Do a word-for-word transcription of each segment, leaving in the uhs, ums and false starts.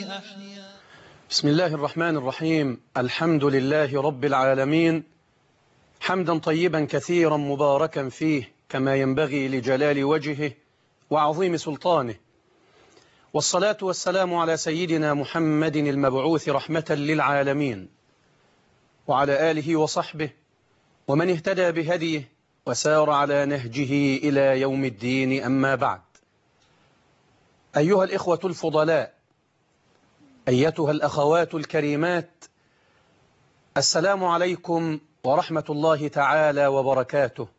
بسم الله الرحمن الرحيم. الحمد لله رب العالمين، حمدا طيبا كثيرا مباركا فيه كما ينبغي لجلال وجهه وعظيم سلطانه، والصلاة والسلام على سيدنا محمد المبعوث رحمة للعالمين، وعلى آله وصحبه ومن اهتدى بهديه وسار على نهجه إلى يوم الدين. أما بعد، أيها الإخوة الفضلاء، أيتها الأخوات الكريمات، السلام عليكم ورحمة الله تعالى وبركاته،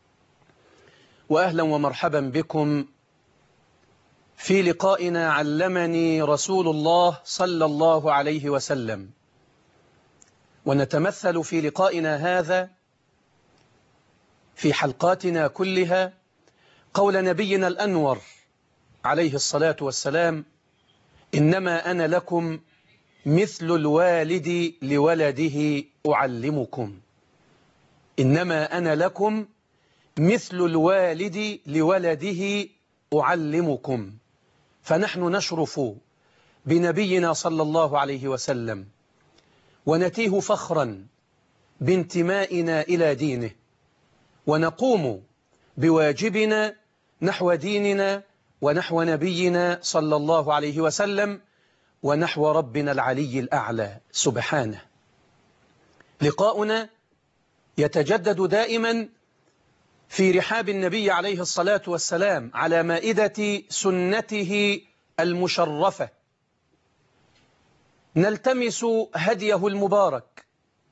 وأهلا ومرحبا بكم في لقائنا علمني رسول الله صلى الله عليه وسلم. ونتمثل في لقائنا هذا في حلقاتنا كلها قول نبينا الأنور عليه الصلاة والسلام: إنما أنا لكم مثل الوالد لولده أعلمكم. إنما أنا لكم مثل الوالد لولده أعلمكم. فنحن نشرف بنبينا صلى الله عليه وسلم، ونتيه فخرا بانتمائنا إلى دينه، ونقوم بواجبنا نحو ديننا ونحو نبينا صلى الله عليه وسلم ونحو ربنا العلي الأعلى سبحانه. لقاؤنا يتجدد دائما في رحاب النبي عليه الصلاة والسلام على مائدة سنته المشرفة، نلتمس هديه المبارك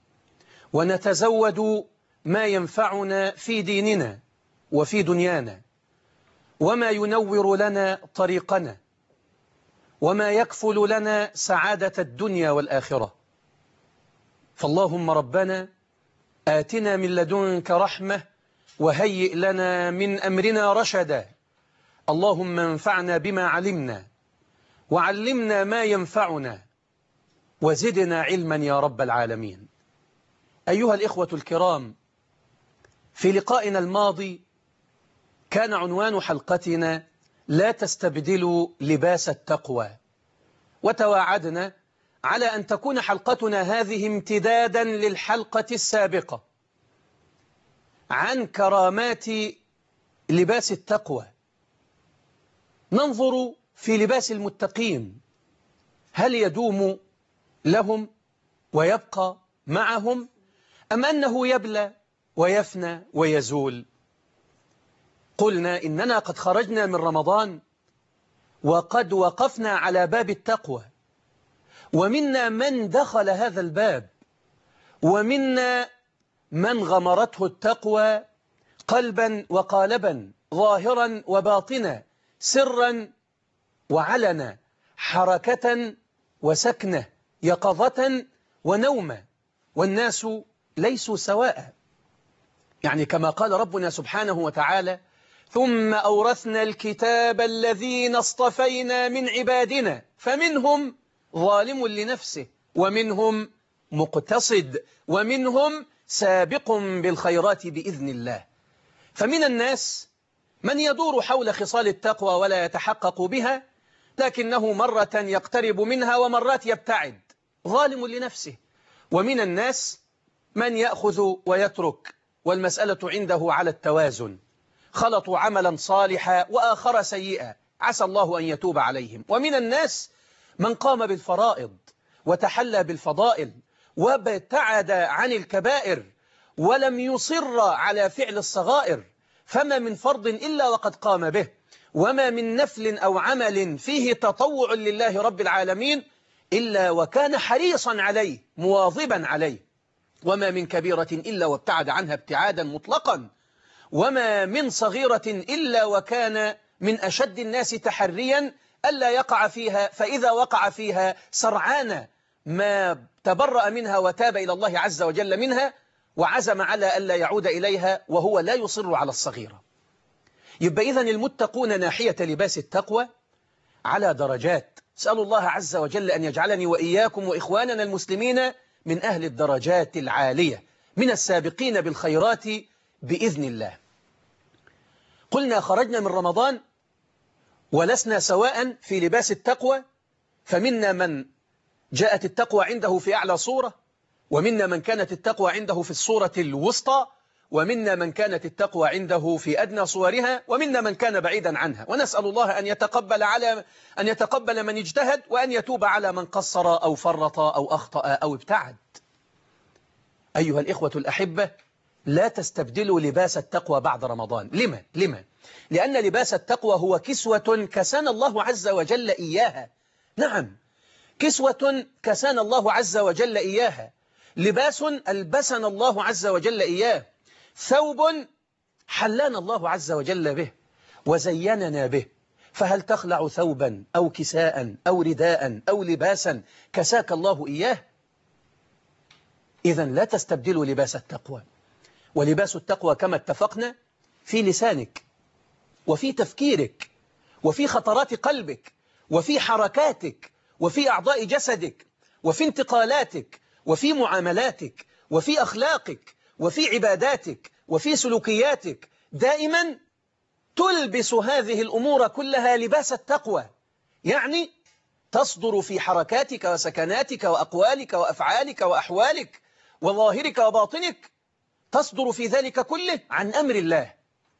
ونتزود ما ينفعنا في ديننا وفي دنيانا، وما ينور لنا طريقنا، وما يكفل لنا سعادة الدنيا والآخرة. فاللهم ربنا آتنا من لدنك رحمة وهيئ لنا من أمرنا رشدا. اللهم انفعنا بما علمنا، وعلمنا ما ينفعنا، وزدنا علما يا رب العالمين. أيها الإخوة الكرام، في لقائنا الماضي كان عنوان حلقتنا لا تستبدلوا لباس التقوى، وتواعدنا على أن تكون حلقتنا هذه امتدادا للحلقة السابقة عن كرامات لباس التقوى. ننظر في لباس المتقين، هل يدوم لهم ويبقى معهم، أم أنه يبلى ويفنى ويزول؟ قلنا إننا قد خرجنا من رمضان وقد وقفنا على باب التقوى، ومنا من دخل هذا الباب، ومنا من غمرته التقوى قلبا وقالبا، ظاهرا وباطنا، سرا وعلنا، حركة وسكنة، يقظة ونومة، والناس ليسوا سواء. يعني كما قال ربنا سبحانه وتعالى: ثم أورثنا الكتاب الذين اصطفينا من عبادنا فمنهم ظالم لنفسه ومنهم مقتصد ومنهم سابق بالخيرات بإذن الله. فمن الناس من يدور حول خصال التقوى ولا يتحقق بها، لكنه مرة يقترب منها ومرات يبتعد، ظالم لنفسه. ومن الناس من يأخذ ويترك، والمسألة عنده على التوازن، خلطوا عملا صالحا وآخر سيئا، عسى الله أن يتوب عليهم. ومن الناس من قام بالفرائض وتحلى بالفضائل وابتعد عن الكبائر ولم يصر على فعل الصغائر، فما من فرض إلا وقد قام به، وما من نفل أو عمل فيه تطوع لله رب العالمين إلا وكان حريصا عليه مواظبا عليه، وما من كبيرة إلا وابتعد عنها ابتعادا مطلقا، وما من صغيرة إلا وكان من أشد الناس تحريا ألا يقع فيها، فإذا وقع فيها سرعان ما تبرأ منها وتاب إلى الله عز وجل منها، وعزم على ألا يعود إليها، وهو لا يصر على الصغيرة. يبقى إذن المتقون ناحية لباس التقوى على درجات. أسأل الله عز وجل أن يجعلني وإياكم وإخواننا المسلمين من أهل الدرجات العالية، من السابقين بالخيرات بإذن الله. قلنا خرجنا من رمضان ولسنا سواء في لباس التقوى، فمنا من جاءت التقوى عنده في أعلى صورة، ومنا من كانت التقوى عنده في الصورة الوسطى، ومنا من كانت التقوى عنده في أدنى صورها، ومنا من كان بعيدا عنها. ونسأل الله أن يتقبل على أن يتقبل من اجتهد، وأن يتوب على من قصر أو فرط أو أخطأ أو ابتعد. أيها الإخوة الأحبة، لا تستبدلوا لباس التقوى بعد رمضان. لما؟ لما؟ لأن لباس التقوى هو كسوة كسانا الله عز وجل إياها. نعم، كسوة كسانا الله عز وجل إياها، لباس ألبسنا الله عز وجل إياه، ثوب حلانا الله عز وجل به وزيننا به. فهل تخلع ثوبا أو كساء أو رداء أو لباسا كساك الله إياه؟ إذن لا تستبدلوا لباس التقوى. ولباس التقوى كما اتفقنا في لسانك، وفي تفكيرك، وفي خطرات قلبك، وفي حركاتك، وفي أعضاء جسدك، وفي انتقالاتك، وفي معاملاتك، وفي أخلاقك، وفي عباداتك، وفي سلوكياتك. دائما تلبس هذه الأمور كلها لباس التقوى، يعني تصدر في حركاتك وسكناتك وأقوالك وأفعالك وأحوالك وظاهرك وباطنك، تصدر في ذلك كله عن أمر الله،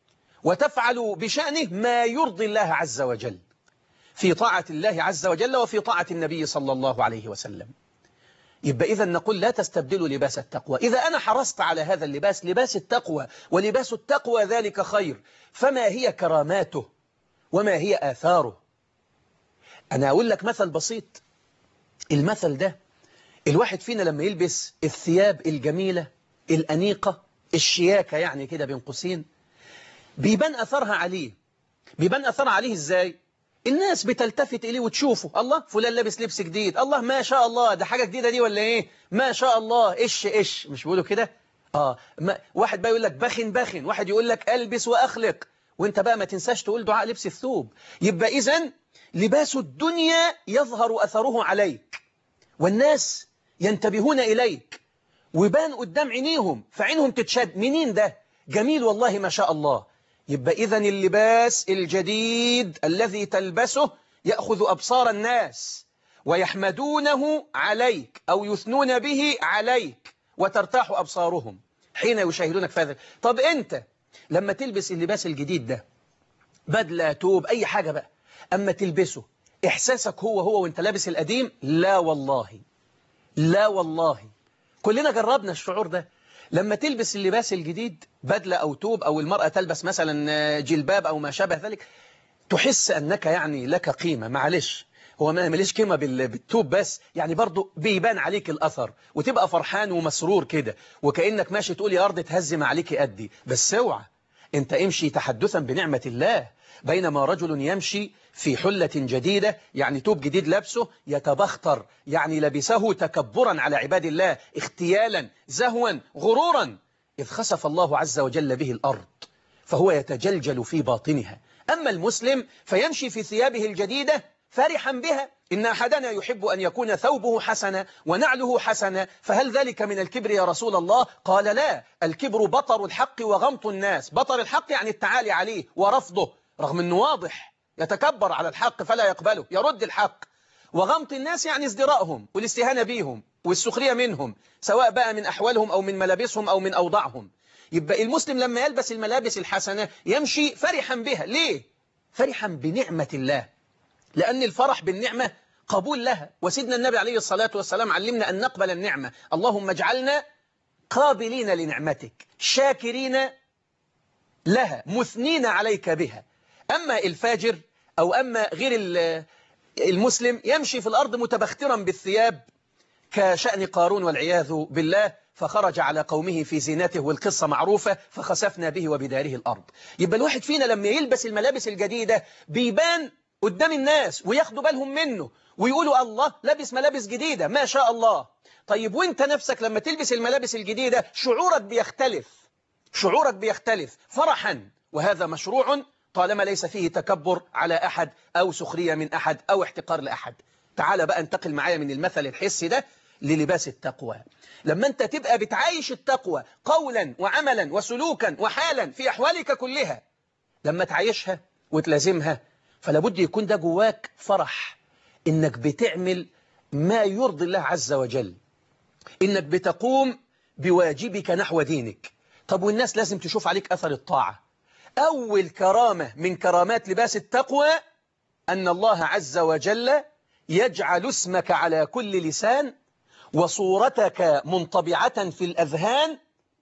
وتفعل بشأنه ما يرضي الله عز وجل في طاعة الله عز وجل وفي طاعة النبي صلى الله عليه وسلم. يبقى إذا نقول لا تستبدلوا لباس التقوى. إذا أنا حرصت على هذا اللباس، لباس التقوى، ولباس التقوى ذلك خير، فما هي كراماته وما هي آثاره؟ أنا أقول لك مثل بسيط. المثل ده، الواحد فينا لما يلبس الثياب الجميلة الأنيقة الشياكة، يعني كده بين قوسين، بيبان أثرها عليه. بيبان أثرها عليه إزاي؟ الناس بتلتفت إليه وتشوفه، الله فلان لابس لبس جديد، الله ما شاء الله ده حاجة جديدة دي ولا إيه، ما شاء الله إيش إيش، مش بيقولوا كده؟ آه ما واحد بقى يقول لك بخن بخن، واحد يقول لك ألبس وأخلق، وانت بقى ما تنساش تقول دعاء لبس الثوب. يبقى إذن لباس الدنيا يظهر أثره عليك، والناس ينتبهون إليك، ويبان قدام عينيهم، فعينهم تتشد، منين ده؟ جميل والله ما شاء الله. يبقى إذن اللباس الجديد الذي تلبسه يأخذ أبصار الناس ويحمدونه عليك أو يثنون به عليك، وترتاح أبصارهم حين يشاهدونك في هذا. طب أنت لما تلبس اللباس الجديد ده، بدلة، توب، أي حاجة بقى، أما تلبسه إحساسك هو هو وانت لابس القديم؟ لا والله، لا والله. كلنا جربنا الشعور ده. لما تلبس اللباس الجديد، بدلة أو توب، أو المرأة تلبس مثلا جلباب أو ما شابه ذلك، تحس أنك يعني لك قيمة. معلش، هو ما ماليش قيمة بالتوب بس، يعني برضو بيبان عليك الأثر، وتبقى فرحان ومسرور كده، وكأنك ماشي تقول يا أرض تهزم عليك أدي. بس اوعى، انت امشي تحدثا بنعمة الله، بينما رجل يمشي في حلة جديدة، يعني توب جديد لابسه، يتبختر، يعني لبسه تكبرا على عباد الله، اختيالا، زهوا، غرورا، إذ خسف الله عز وجل به الأرض، فهو يتجلجل في باطنها. أما المسلم فيمشي في ثيابه الجديدة فرحا بها. إن أحدنا يحب أن يكون ثوبه حسنا ونعله حسنا، فهل ذلك من الكبر يا رسول الله؟ قال لا، الكبر بطر الحق وغمط الناس. بطر الحق يعني التعالي عليه ورفضه، رغم أنه واضح، يتكبر على الحق فلا يقبله، يرد الحق. وغمط الناس يعني ازدراءهم والاستهانة بهم والسخرية منهم، سواء بقى من أحوالهم أو من ملابسهم أو من أوضاعهم. يبقى المسلم لما يلبس الملابس الحسنة يمشي فرحا بها. ليه؟ فرحا بنعمة الله، لأن الفرح بالنعمة قبول لها. وسيدنا النبي عليه الصلاة والسلام علمنا أن نقبل النعمة. اللهم اجعلنا قابلين لنعمتك، شاكرين لها، مثنين عليك بها. أما الفاجر أو أما غير المسلم يمشي في الأرض متبخترا بالثياب كشأن قارون والعياذ بالله، فخرج على قومه في زينته، والقصة معروفة، فخسفنا به وبداره الأرض. يبقى الواحد فينا لما يلبس الملابس الجديدة بيبان قدام الناس وياخدوا بالهم منه ويقولوا الله لابس ملابس جديدة ما شاء الله. طيب وانت نفسك لما تلبس الملابس الجديدة شعورك بيختلف، شعورك بيختلف فرحا، وهذا مشروع طالما ليس فيه تكبر على أحد أو سخرية من أحد أو احتقار لأحد. تعال بقى انتقل معايا من المثل الحسي ده للباس التقوى. لما انت تبقى بتعايش التقوى قولا وعملا وسلوكا وحالا في أحوالك كلها، لما تعيشها وتلازمها، فلابد يكون ده جواك فرح إنك بتعمل ما يرضي الله عز وجل، إنك بتقوم بواجبك نحو دينك. طب والناس لازم تشوف عليك أثر الطاعة. أول كرامة من كرامات لباس التقوى أن الله عز وجل يجعل اسمك على كل لسان وصورتك منطبعة في الأذهان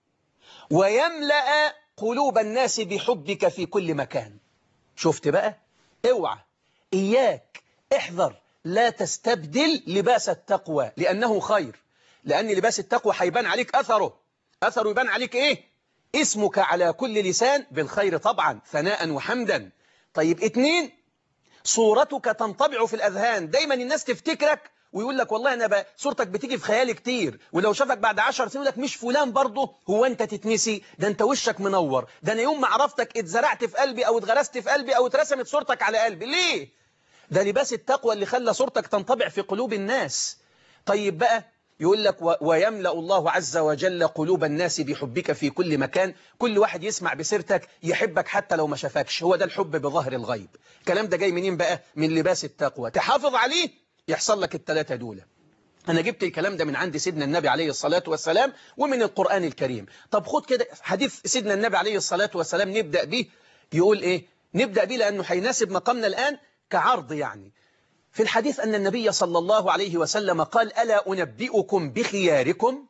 ويملأ قلوب الناس بحبك في كل مكان. شفت بقى؟ اوعى، إياك، احذر، لا تستبدل لباس التقوى لأنه خير. لأن لباس التقوى هيبان عليك أثره. أثره يبان عليك إيه؟ اسمك على كل لسان بالخير طبعا، ثناء وحمدا. طيب اتنين، صورتك تنطبع في الأذهان. دايما الناس تفتكرك ويقول لك والله أنا بقى صورتك بتيجي في خيالي كتير، ولو شافك بعد عشر سنين يقول لك مش فلان برضه. هو أنت تتنسي؟ ده أنت وشك منور. ده أنا يوم ما عرفتك اتزرعت في قلبي أو اتغرست في قلبي أو اترسمت صورتك على قلبي. ليه؟ ده لباس التقوى اللي خلى صورتك تنطبع في قلوب الناس. طيب بقى يقول لك ويملأ الله عز وجل قلوب الناس بحبك في كل مكان. كل واحد يسمع بسيرتك يحبك حتى لو ما شافكش. هو ده الحب بظهر الغيب. الكلام ده جاي منين بقى؟ من لباس التقوى. تحافظ عليه يحصل لك الثلاثة دول. أنا جبت الكلام ده من عند سيدنا النبي عليه الصلاة والسلام ومن القرآن الكريم. طب خد كده حديث سيدنا النبي عليه الصلاة والسلام نبدأ به. يقول إيه؟ نبدأ به لأنه هيناسب مقامنا الآن كعرض. يعني في الحديث أن النبي صلى الله عليه وسلم قال ألا أنبئكم بخياركم؟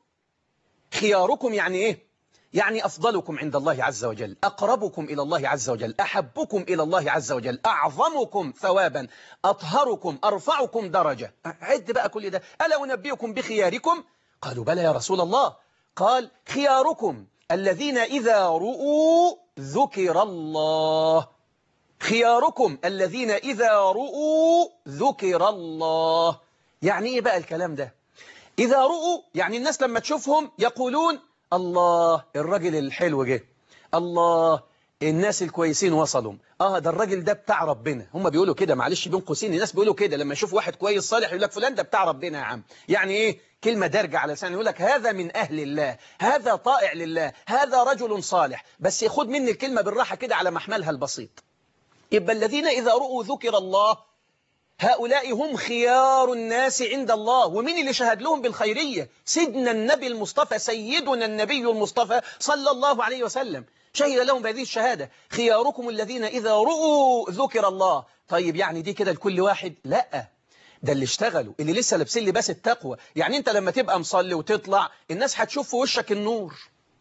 خياركم يعني إيه؟ يعني أفضلكم عند الله عز وجل، أقربكم إلى الله عز وجل، أحبكم إلى الله عز وجل، أعظمكم ثوابا، أطهركم، أرفعكم درجة. عد بقى كل ده. ألا أنبئكم بخياركم؟ قالوا بلى يا رسول الله. قال خياركم الذين إذا رؤوا ذكر الله. خياركم الذين إذا رؤوا ذكر الله. يعني إيه بقى الكلام ده؟ إذا رؤوا يعني الناس لما تشوفهم يقولون الله الرجل الحلو جه، الله الناس الكويسين وصلوا، آه ده الراجل ده بتاع ربنا. هم بيقولوا كده، معلش بين قوسين، الناس بيقولوا كده لما يشوف واحد كويس صالح يقول لك فلان ده بتاع ربنا يا عم. يعني إيه؟ كلمة دارجة على لسان، يقول لك هذا من أهل الله، هذا طائع لله، هذا رجل صالح. بس ياخد مني الكلمة بالراحة كده على محملها البسيط. يبقى الذين إذا رؤوا ذكر الله هؤلاء هم خيار الناس عند الله. ومين اللي شهد لهم بالخيرية؟ سيدنا النبي المصطفى، سيدنا النبي المصطفى صلى الله عليه وسلم شهد لهم بهذه الشهادة. خياركم الذين إذا رؤوا ذكر الله. طيب يعني دي كده لكل واحد؟ لا، ده اللي اشتغلوا، اللي لسه لابسين لباس التقوى. يعني انت لما تبقى مصلي وتطلع الناس هتشوف في وشك النور.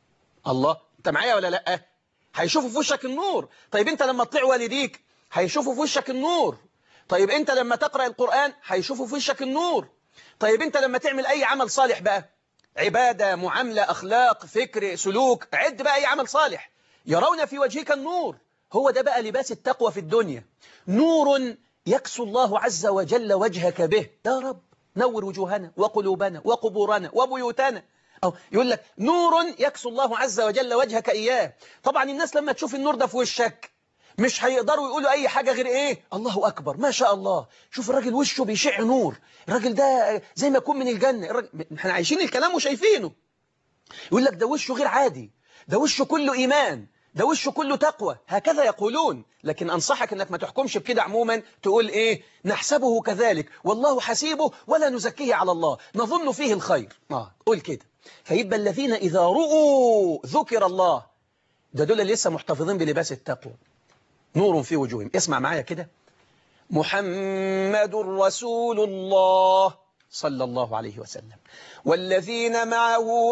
الله، انت معايا ولا لا؟ هيشوفوا في وشك النور. طيب انت لما تطيع والديك هيشوفوا في وشك النور. طيب انت لما تقرأ القرآن هيشوفوا في وشك النور. طيب انت لما تعمل اي عمل صالح بقى، عبادة، معاملة، اخلاق، فكر، سلوك، عد بقى اي عمل صالح، يرون في وجهك النور. هو ده بقى لباس التقوى في الدنيا. نور يكسو الله عز وجل وجهك به. يا رب نور وجوهنا وقلوبنا وقبورنا وبيوتنا. أو يقول لك نور يكسو الله عز وجل وجهك إياه. طبعا الناس لما تشوف النور ده في وشك مش هيقدروا يقولوا أي حاجة غير إيه؟ الله أكبر، ما شاء الله، شوف الراجل وشه بيشع نور، الراجل ده زي ما يكون من الجنة. الراجل... احنا عايشين الكلام وشايفينه. يقول لك ده وشه غير عادي، ده وشه كله إيمان، ده وشه كله تقوى. هكذا يقولون. لكن أنصحك أنك ما تحكمش بكده عموما، تقول إيه؟ نحسبه كذلك والله حسيبه ولا نزكيه على الله، نظن فيه الخير. آه قول كده. فيبقى الذين إذا رؤوا ذكر الله، ده دول اللي لسه محتفظين بلباس التقوى. نور في وجوههم. اسمع معايا كده. محمد رسول الله صلى الله عليه وسلم والذين معه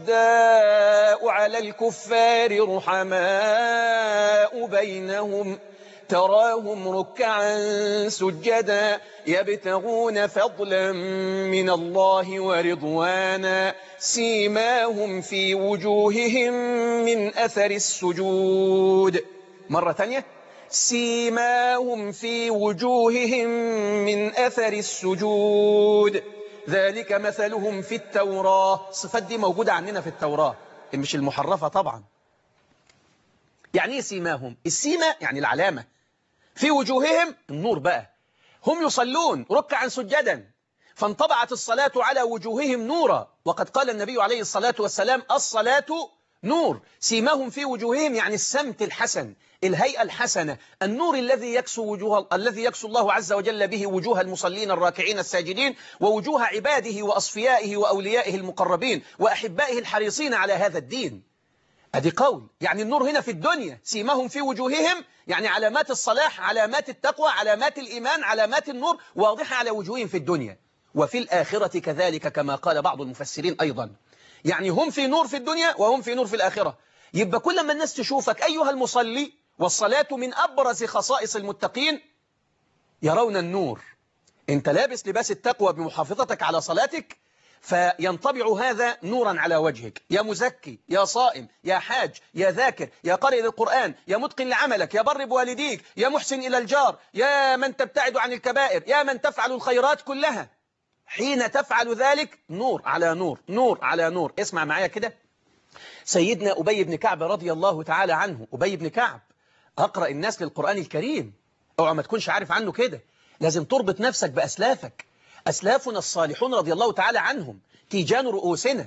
أشداء على الكفار رحماء بينهم تراهم ركعا سجدا يبتغون فضلا من الله ورضوانا سيماهم في وجوههم من أثر السجود. مرة تانية. سيماهم في وجوههم من أثر السجود ذلك مثلهم في التوراة. الصفات دي موجودة عندنا في التوراة مش المحرفة طبعا. يعني ايه سيماهم؟ السيمة يعني العلامة. في وجوههم النور بقى. هم يصلون ركعا سجدا فانطبعت الصلاة على وجوههم نورا. وقد قال النبي عليه الصلاة والسلام الصلاة نور سيماهم في وجوههم، يعني السمت الحسن، الهيئة الحسنة، النور الذي يكسو وجوه الذي يكسو الله عز وجل به وجوه المصلين الراكعين الساجدين، ووجوه عباده وأصفيائه وأوليائه المقربين وأحبائه الحريصين على هذا الدين. أدي قول، يعني النور هنا في الدنيا سيماهم في وجوههم، يعني علامات الصلاح، علامات التقوى، علامات الإيمان، علامات النور واضحة على وجوههم في الدنيا. وفي الآخرة كذلك كما قال بعض المفسرين أيضا، يعني هم في نور في الدنيا وهم في نور في الآخرة. يبقى كل ما الناس تشوفك أيها المصلي، والصلاة من أبرز خصائص المتقين، يرون النور. أنت لابس لباس التقوى بمحافظتك على صلاتك، فينطبع هذا نورا على وجهك، يا مزكي، يا صائم، يا حاج، يا ذاكر، يا قارئ للقرآن، يا متقن لعملك، يا بر بوالديك، يا محسن إلى الجار، يا من تبتعد عن الكبائر، يا من تفعل الخيرات كلها. حين تفعل ذلك نور على نور، نور على نور. اسمع معايا كده، سيدنا أبي بن كعب رضي الله تعالى عنه، أبي بن كعب أقرأ الناس للقرآن الكريم، اوعى ما تكونش عارف عنه كده، لازم تربط نفسك بأسلافك. أسلافنا الصالحون رضي الله تعالى عنهم تيجان رؤوسنا،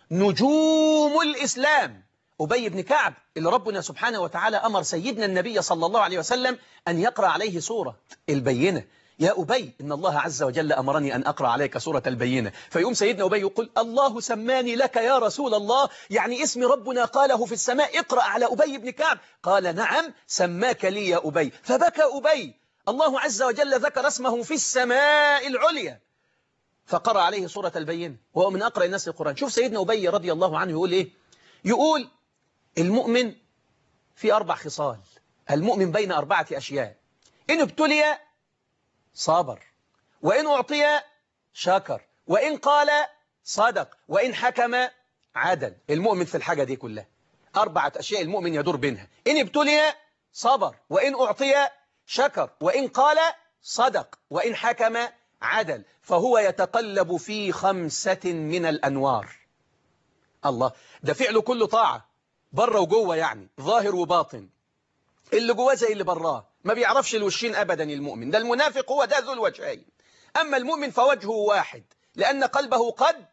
نجوم الإسلام. أبي بن كعب اللي ربنا سبحانه وتعالى أمر سيدنا النبي صلى الله عليه وسلم أن يقرأ عليه سورة البينة. يا أبي إن الله عز وجل أمرني أن أقرأ عليك سورة البينة. فيقوم سيدنا أبي يقول الله سماني لك يا رسول الله، يعني اسم ربنا قاله في السماء، اقرأ على أبي بن كعب. قال نعم سماك لي يا أبي. فبكى أبي، الله عز وجل ذكر اسمه في السماء العليا، فقرأ عليه سورة البينة وهو من أقرأ الناس القرآن. شوف سيدنا أبي رضي الله عنه يقول إيه، يقول المؤمن في أربع خصال، المؤمن بين أربعة أشياء: إن ابتلي صابر، وإن أعطي شكر، وإن قال صدق، وإن حكم عدل. المؤمن في الحاجة دي كلها أربعة أشياء المؤمن يدور بينها: إن ابتلي صبر، وإن أعطي شكر، وإن قال صدق، وإن حكم عدل. فهو يتقلب في خمسة من الأنوار. الله، ده فعله كله طاعة بره وجوه، يعني ظاهر وباطن، اللي جواه زي اللي براه، ما بيعرفش الوشين أبدا. المؤمن ده، المنافق هو ده ذو الوجهين، أما المؤمن فوجهه واحد، لأن قلبه قد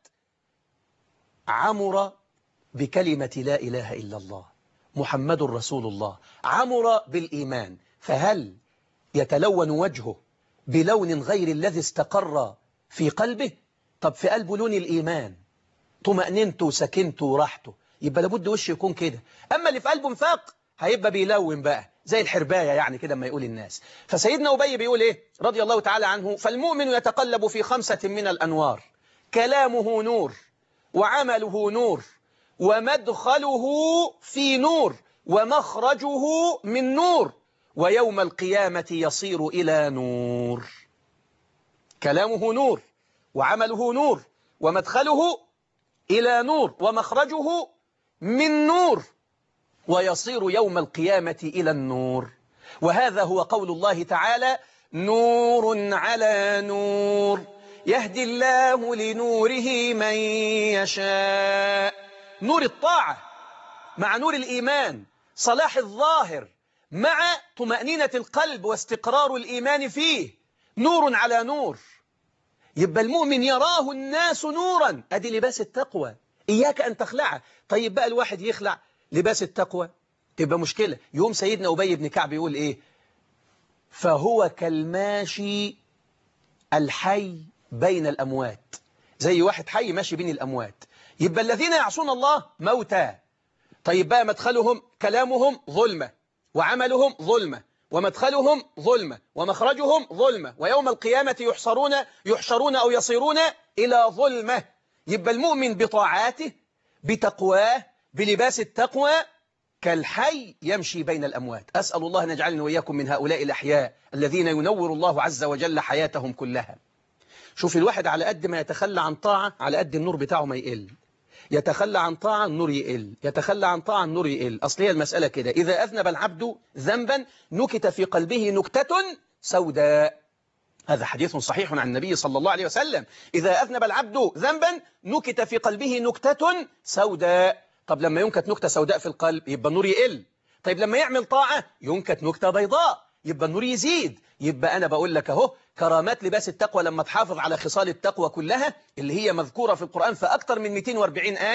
عمر بكلمة لا إله إلا الله محمد رسول الله، عمر بالإيمان. فهل يتلون وجهه بلون غير الذي استقر في قلبه؟ طب في قلبه لون الإيمان، طمأننته وسكنته وراحته، يبقى لابد وشه يكون كده. أما اللي في قلبه نفاق هيبقى بيلون بقى زي الحرباية، يعني كده ما يقول الناس. فسيدنا أبي بيقول إيه رضي الله تعالى عنه: فالمؤمن يتقلب في خمسة من الأنوار: كلامه نور، وعمله نور، ومدخله في نور، ومخرجه من نور، ويوم القيامة يصير إلى نور. كلامه نور، وعمله نور، ومدخله إلى نور، ومخرجه من نور، ويصير يوم القيامة إلى النور. وهذا هو قول الله تعالى: نور على نور يهدي الله لنوره من يشاء. نور الطاعة مع نور الإيمان، صلاح الظاهر مع طمأنينة القلب واستقرار الإيمان فيه، نور على نور. يبقى المؤمن يراه الناس نورا، أدي لباس التقوى، إياك أن تخلعه. طيب بقى الواحد يخلع لباس التقوى تبقى مشكلة. يوم سيدنا أبي بن كعب يقول إيه: فهو كالماشي الحي بين الأموات، زي واحد حي ماشي بين الأموات. يبقى الذين يعصون الله موتى. طيب بقى مدخلهم كلامهم ظلمة، وعملهم ظلمة، ومدخلهم ظلمة، ومخرجهم ظلمة، ويوم القيامة يحشرون يحشرون أو يصيرون إلى ظلمة. يبقى المؤمن بطاعاته بتقواه بلباس التقوى كالحي يمشي بين الأموات. أسأل الله أن يجعلنا وإياكم من هؤلاء الأحياء الذين ينور الله عز وجل حياتهم كلها. شوف الواحد على قد ما يتخلى عن طاعة على قد النور بتاعه ما يقل، يتخلى عن طاعة النور يقل، يتخلى عن طاعة النور يقل. أصل هي المسألة كده: إذا أذنب العبد ذنبا نكت في قلبه نكتة سوداء. هذا حديث صحيح عن النبي صلى الله عليه وسلم: إذا أذنب العبد ذنبا نكت في قلبه نكتة سوداء. طب لما ينكت نكتة سوداء في القلب يبقى النور يقل. طيب لما يعمل طاعة ينكت نكتة بيضاء يبقى النور يزيد. يبقى أنا بقول لك أهو كرامات لباس التقوى لما تحافظ على خصال التقوى كلها اللي هي مذكورة في القرآن في أكثر من مئتين وأربعين آية،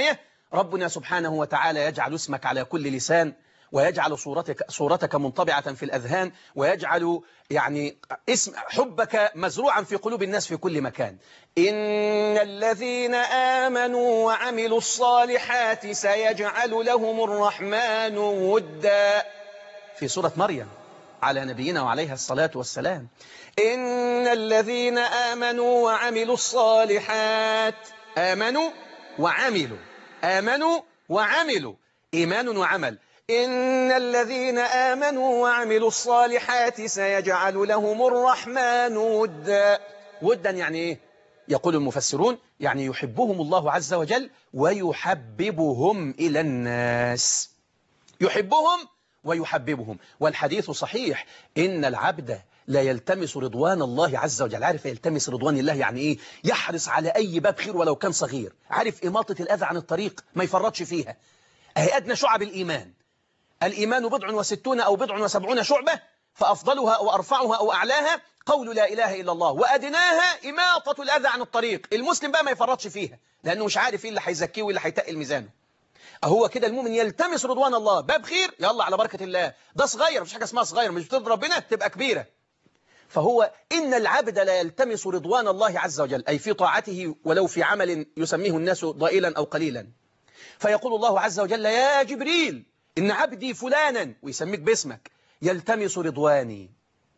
ربنا سبحانه وتعالى يجعل اسمك على كل لسان، ويجعل صورتك, صورتك منطبعة في الأذهان، ويجعل يعني اسم حبك مزروعا في قلوب الناس في كل مكان. إن الذين آمنوا وعملوا الصالحات سيجعل لهم الرحمن ودا، في سورة مريم على نبينا وعليها الصلاة والسلام. إن الذين آمنوا وعملوا الصالحات، آمنوا وعملوا، آمنوا وعملوا، إيمان وعمل. إن الذين آمنوا وعملوا الصالحات سيجعل لهم الرحمن ودا. ودا يعني إيه؟ يقول المفسرون يعني يحبهم الله عز وجل ويحببهم إلى الناس، يحبهم ويحببهم. والحديث صحيح، إن العبد لا يلتمس رضوان الله عز وجل. عارف يلتمس رضوان الله يعني إيه؟ يحرص على أي باب خير ولو كان صغير. عارف إماطة الأذى عن الطريق ما يفرطش فيها. أهي أدنى شعب الإيمان. الإيمان بضع وستون أو بضع وسبعون شعبة، فأفضلها أو أرفعها أو أعلاها قول لا إله إلا الله، وأدناها إماطة الأذى عن الطريق. المسلم بقى ما يفرطش فيها، لأنه مش عارف إيه اللي هيزكيه واللي هيتقل ميزانه. هو كده المؤمن يلتمس رضوان الله، باب خير يلا على بركة الله، ده صغير مفيش حاجة اسمها صغير، مش بترضي ربنا تبقى كبيرة. فهو إن العبد لا يلتمس رضوان الله عز وجل، أي في طاعته ولو في عمل يسميه الناس ضئيلا أو قليلا. فيقول الله عز وجل يا جبريل إن عبدي فلانا، ويسميك باسمك، يلتمس رضواني.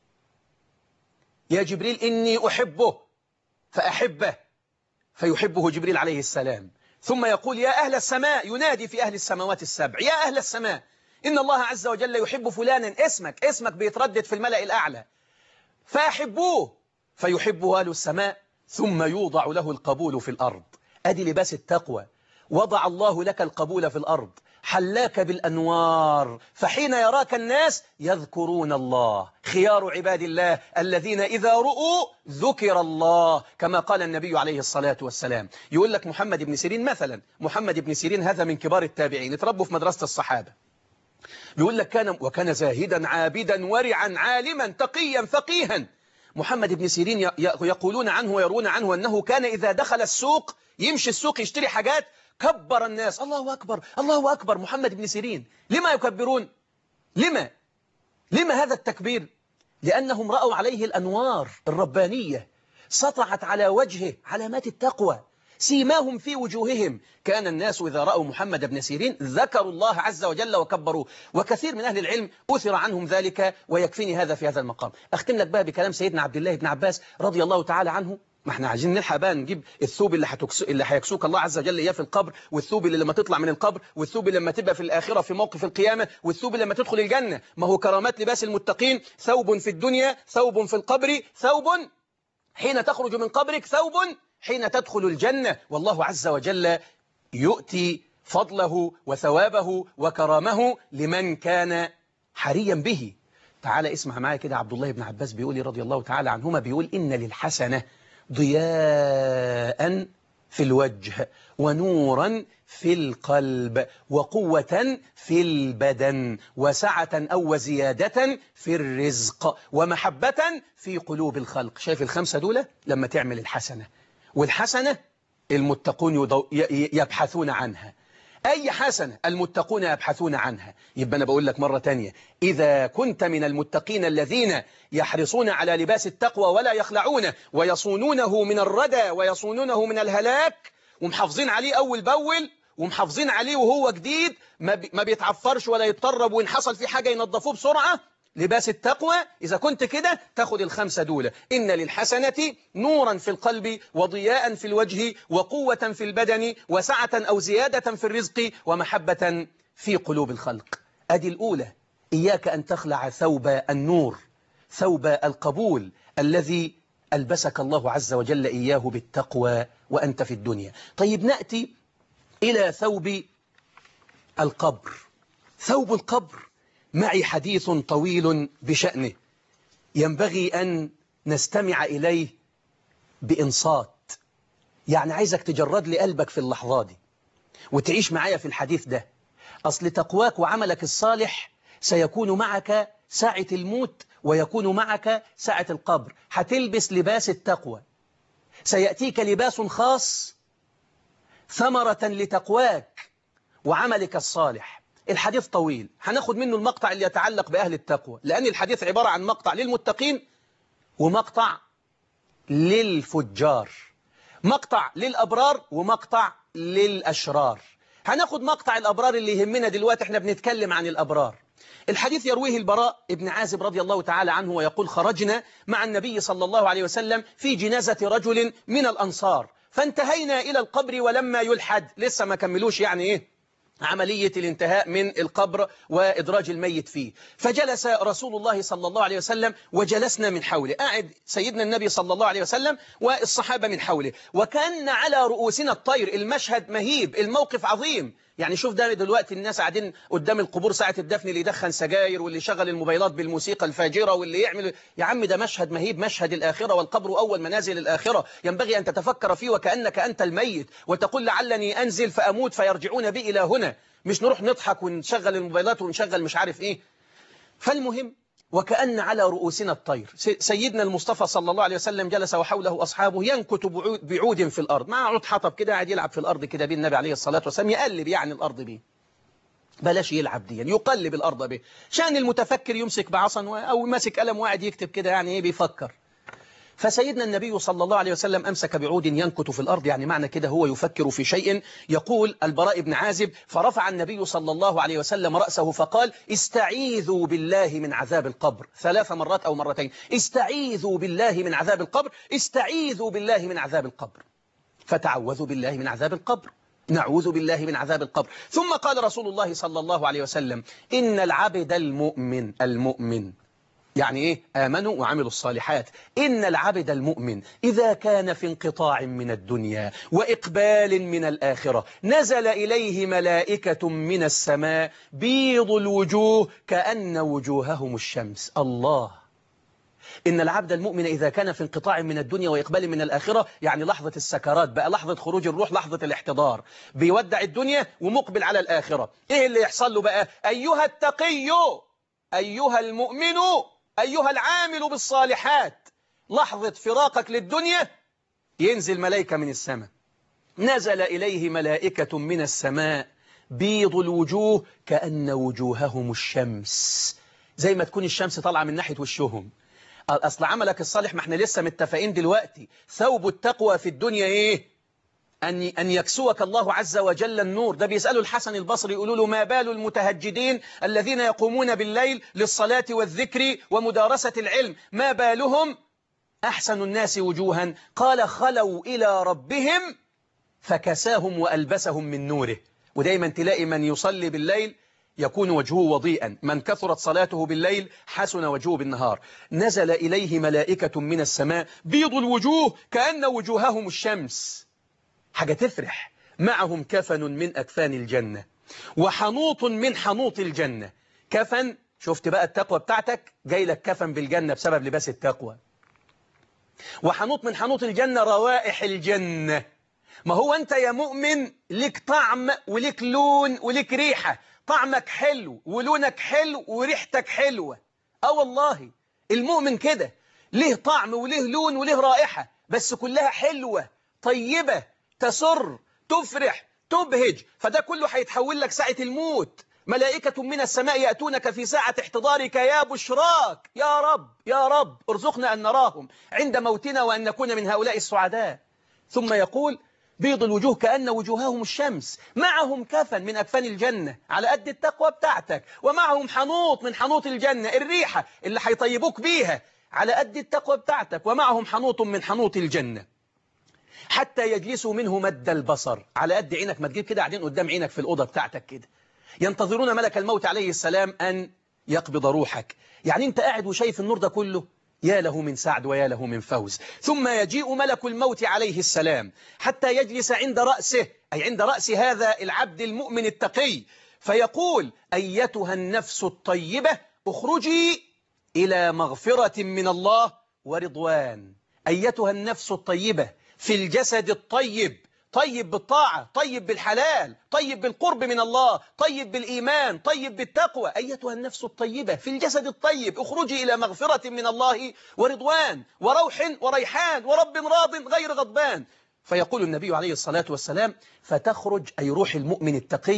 يا جبريل إني أحبه فأحبه، فيحبه جبريل عليه السلام. ثم يقول يا أهل السماء، ينادي في أهل السماوات السبع يا أهل السماء إن الله عز وجل يحب فلانا، اسمك اسمك بيتردد في الملأ الأعلى، فأحبوه، فيحبه أهل السماء. ثم يوضع له القبول في الأرض. أدي لباس التقوى. وضع الله لك القبول في الأرض، حلاك بالأنوار، فحين يراك الناس يذكرون الله. خيار عباد الله الذين إذا رؤوا ذكر الله، كما قال النبي عليه الصلاة والسلام. يقول لك محمد بن سيرين مثلا، محمد بن سيرين هذا من كبار التابعين، اتربوا في مدرسة الصحابة. يقول لك كان وكان زاهدا عابدا ورعا عالما تقيا فقيها. محمد بن سيرين يقولون عنه ويرون عنه أنه كان إذا دخل السوق، يمشي السوق يشتري حاجات، كبر الناس، الله أكبر الله أكبر. محمد بن سيرين لما يكبرون؟ لما؟ لما هذا التكبير؟ لأنهم رأوا عليه الأنوار الربانية، سطعت على وجهه علامات التقوى، سيماهم في وجوههم. كان الناس إذا رأوا محمد بن سيرين ذكروا الله عز وجل وكبروه. وكثير من أهل العلم أثر عنهم ذلك، ويكفيني هذا في هذا المقام. أختم لك بقى بكلام سيدنا عبد الله بن عباس رضي الله تعالى عنه. ما احنا عايزين نلحق بقى نجيب الثوب اللي هتكسو اللي هيكسوك الله عز وجل اياه في القبر، والثوب اللي لما تطلع من القبر، والثوب اللي لما تبقى في الآخرة في موقف القيامة، والثوب اللي لما تدخل الجنة. ما هو كرامات لباس المتقين، ثوب في الدنيا، ثوب في القبر، ثوب حين تخرج من قبرك، ثوب حين تدخل الجنة. والله عز وجل يؤتي فضله وثوابه وكرامه لمن كان حريا به. تعالى اسمع معايا كده، عبد الله بن عباس بيقول رضي الله تعالى عنهما، بيقول إن للحسنة ضياء في الوجه ونورا في القلب وقوة في البدن وسعة أو وزيادة في الرزق ومحبة في قلوب الخلق. شايف الخمسة دول؟ لما تعمل الحسنة، والحسنة المتقون يبحثون عنها، أي حسنة المتقون يبحثون عنها. يبقى أنا بقول لك مرة تانية، إذا كنت من المتقين الذين يحرصون على لباس التقوى ولا يخلعونه، ويصونونه من الردى ويصونونه من الهلاك، ومحافظين عليه أول بأول، ومحافظين عليه وهو جديد، ما بيتعفرش ولا يتطرب، وإن حصل في حاجة ينظفوه بسرعة. لباس التقوى إذا كنت كده تاخد الخمسة دول: إن للحسنة نورا في القلب وضياء في الوجه وقوة في البدن وسعة أو زيادة في الرزق ومحبة في قلوب الخلق. أدي الأولى، إياك أن تخلع ثوب النور، ثوب القبول الذي ألبسك الله عز وجل إياه بالتقوى وأنت في الدنيا. طيب نأتي إلى ثوب القبر. ثوب القبر معي حديث طويل بشأنه، ينبغي أن نستمع إليه بإنصات. يعني عايزك تجرد لي قلبك في اللحظة دي وتعيش معايا في الحديث ده. أصل تقواك وعملك الصالح سيكون معك ساعة الموت، ويكون معك ساعة القبر. هتلبس لباس التقوى، سيأتيك لباس خاص ثمرة لتقواك، وعملك الصالح. الحديث طويل، هناخد منه المقطع اللي يتعلق بأهل التقوى، لأن الحديث عبارة عن مقطع للمتقين ومقطع للفجار، مقطع للأبرار ومقطع للأشرار. هناخد مقطع الأبرار اللي يهمنا دلوقتي، احنا بنتكلم عن الأبرار. الحديث يرويه البراء ابن عازب رضي الله تعالى عنه ويقول: خرجنا مع النبي صلى الله عليه وسلم في جنازة رجل من الأنصار، فانتهينا إلى القبر ولما يلحد، لسه ما كملوش يعني إيه عملية الانتهاء من القبر وإدراج الميت فيه، فجلس رسول الله صلى الله عليه وسلم وجلسنا من حوله، قاعد سيدنا النبي صلى الله عليه وسلم والصحابة من حوله، وكان على رؤوسنا الطير. المشهد مهيب، الموقف عظيم. يعني شوف ده دلوقتي الناس قاعدين قدام القبور ساعة الدفن، اللي يدخن سجاير واللي يشغل الموبايلات بالموسيقى الفاجرة واللي يعمل، يا عم ده مشهد مهيب، مشهد الآخرة، والقبر أول منازل الآخرة، ينبغي أن تتفكر فيه وكأنك أنت الميت، وتقول لعلني أنزل فأموت فيرجعون بي إلى هنا، مش نروح نضحك ونشغل الموبايلات ونشغل مش عارف إيه. فالمهم، وكأن على رؤوسنا الطير. سيدنا المصطفى صلى الله عليه وسلم جلس وحوله أصحابه ينكت بعود في الأرض، مع عود حطب كده قاعد يلعب في الأرض كده بالنبي عليه الصلاة والسلام، يقلب يعني الأرض بيه، بلاش يلعب دي، يقلب الأرض به. شأن المتفكر يمسك بعصا أو ماسك قلم وقاعد يكتب كده، يعني إيه بيفكر. فسيدنا النبي صلى الله عليه وسلم أمسك بعود ينكت في الأرض، يعني معنى كده هو يفكر في شيء. يقول البراء بن عازب: فرفع النبي صلى الله عليه وسلم رأسه فقال: استعيذوا بالله من عذاب القبر، ثلاث مرات أو مرتين، استعيذوا بالله من عذاب القبر، استعيذوا بالله من عذاب القبر. فتعوذوا بالله من عذاب القبر، نعوذ بالله من عذاب القبر. ثم قال رسول الله صلى الله عليه وسلم: إن العبد المؤمن المؤمن يعني إيه؟ آمنوا وعملوا الصالحات. إن العبد المؤمن إذا كان في انقطاع من الدنيا وإقبال من الآخرة، نزل إليه ملائكة من السماء بيض الوجوه كأن وجوههم الشمس. الله. إن العبد المؤمن إذا كان في انقطاع من الدنيا وإقبال من الآخرة، يعني لحظة السكرات بقى، لحظة خروج الروح، لحظة الاحتضار، بيودع الدنيا ومقبل على الآخرة. إيه اللي يحصل له بقى؟ أيها التقي، أيها المؤمن، أيها العامل بالصالحات، لحظة فراقك للدنيا ينزل ملائكة من السماء. نزل إليه ملائكة من السماء بيض الوجوه كأن وجوههم الشمس، زي ما تكون الشمس طالعة من ناحية وشهم. أصل عملك الصالح، ما احنا لسه متفقين دلوقتي، ثوب التقوى في الدنيا إيه؟ أن أن يكسوك الله عز وجل النور. ده بيسألوا الحسن البصري، يقولوا له: ما بال المتهجدين الذين يقومون بالليل للصلاة والذكر ومدارسة العلم، ما بالهم أحسن الناس وجوها؟ قال: خلوا إلى ربهم فكساهم وألبسهم من نوره. ودايما تلاقي من يصلي بالليل يكون وجهه وضيئا، من كثرت صلاته بالليل حسن وجهه بالنهار. نزل إليه ملائكة من السماء بيض الوجوه كأن وجوههم الشمس، حاجة تفرح. معهم كفن من أكفان الجنة وحنوط من حنوط الجنة. كفن، شفت بقى التقوى بتاعتك، جاي لك كفن بالجنة بسبب لباس التقوى. وحنوط من حنوط الجنة، روائح الجنة. ما هو أنت يا مؤمن لك طعم ولك لون ولك ريحة، طعمك حلو ولونك حلو وريحتك حلوة. اه والله المؤمن كده، له طعم وله لون وله رائحة، بس كلها حلوة طيبة تسر تفرح تبهج. فده كله هيتحول لك ساعة الموت. ملائكة من السماء يأتونك في ساعة احتضارك يا بشراك، يا رب يا رب ارزقنا أن نراهم عند موتنا وأن نكون من هؤلاء السعداء. ثم يقول: بيض الوجوه كأن وجوههم الشمس، معهم كفن من أكفان الجنة على قد التقوى بتاعتك، ومعهم حنوط من حنوط الجنة، الريحة اللي هيطيبوك بيها على قد التقوى بتاعتك، ومعهم حنوط من حنوط الجنة، حتى يجلسوا منه مد البصر، على قد عينك ما تجيب كده، قاعدين قدام عينك في الأوضة بتاعتك كده، ينتظرون ملك الموت عليه السلام أن يقبض روحك. يعني أنت قاعد وشايف النور ده كله، يا له من سعد ويا له من فوز. ثم يجيء ملك الموت عليه السلام حتى يجلس عند رأسه، أي عند رأس هذا العبد المؤمن التقي، فيقول: أيتها النفس الطيبة اخرجي إلى مغفرة من الله ورضوان. أيتها النفس الطيبة في الجسد الطيب، طيب بالطاعة، طيب بالحلال، طيب بالقرب من الله، طيب بالإيمان، طيب بالتقوى. أيتها النفس الطيبة في الجسد الطيب اخرجي إلى مغفرة من الله ورضوان وروح وريحان ورب راض غير غضبان. فيقول النبي عليه الصلاة والسلام: فتخرج، أي روح المؤمن التقي،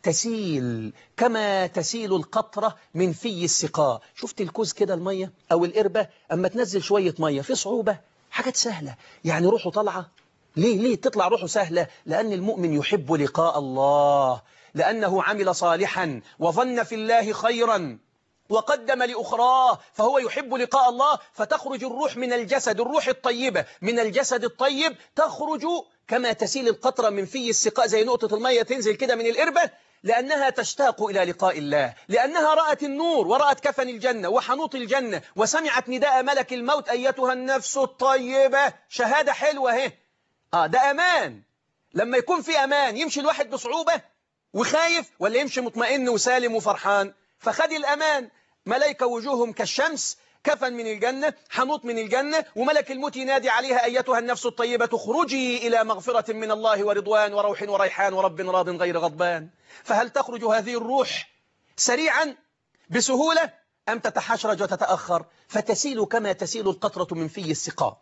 تسيل كما تسيل القطرة من في السقاء. شفت الكوز كده المية أو القربة أما تنزل شوية مية في صعوبة، حاجات سهلة يعني روحه طالعة. ليه ليه تطلع روحه سهلة؟ لأن المؤمن يحب لقاء الله، لأنه عمل صالحا وظن في الله خيرا وقدم لأخراه، فهو يحب لقاء الله، فتخرج الروح من الجسد، الروح الطيبة من الجسد الطيب تخرج كما تسيل القطرة من في السقاء، زي نقطة المية تنزل كده من القربة، لأنها تشتاق إلى لقاء الله، لأنها رأت النور ورأت كفن الجنة وحنوط الجنة وسمعت نداء ملك الموت أيتها النفس الطيبة. شهادة حلوة اهي. آه ده أمان. لما يكون في أمان يمشي الواحد بصعوبة وخايف، ولا يمشي مطمئن وسالم وفرحان؟ فخد الأمان. ملائكة وجوههم كالشمس، كفن من الجنة، حنوط من الجنة، وملك الموت ينادي عليها أيتها النفس الطيبة اخرجي إلى مغفرة من الله ورضوان وروح وريحان ورب راض غير غضبان. فهل تخرج هذه الروح سريعا بسهولة أم تتحشرج وتتأخر؟ فتسيل كما تسيل القطرة من في السقاء،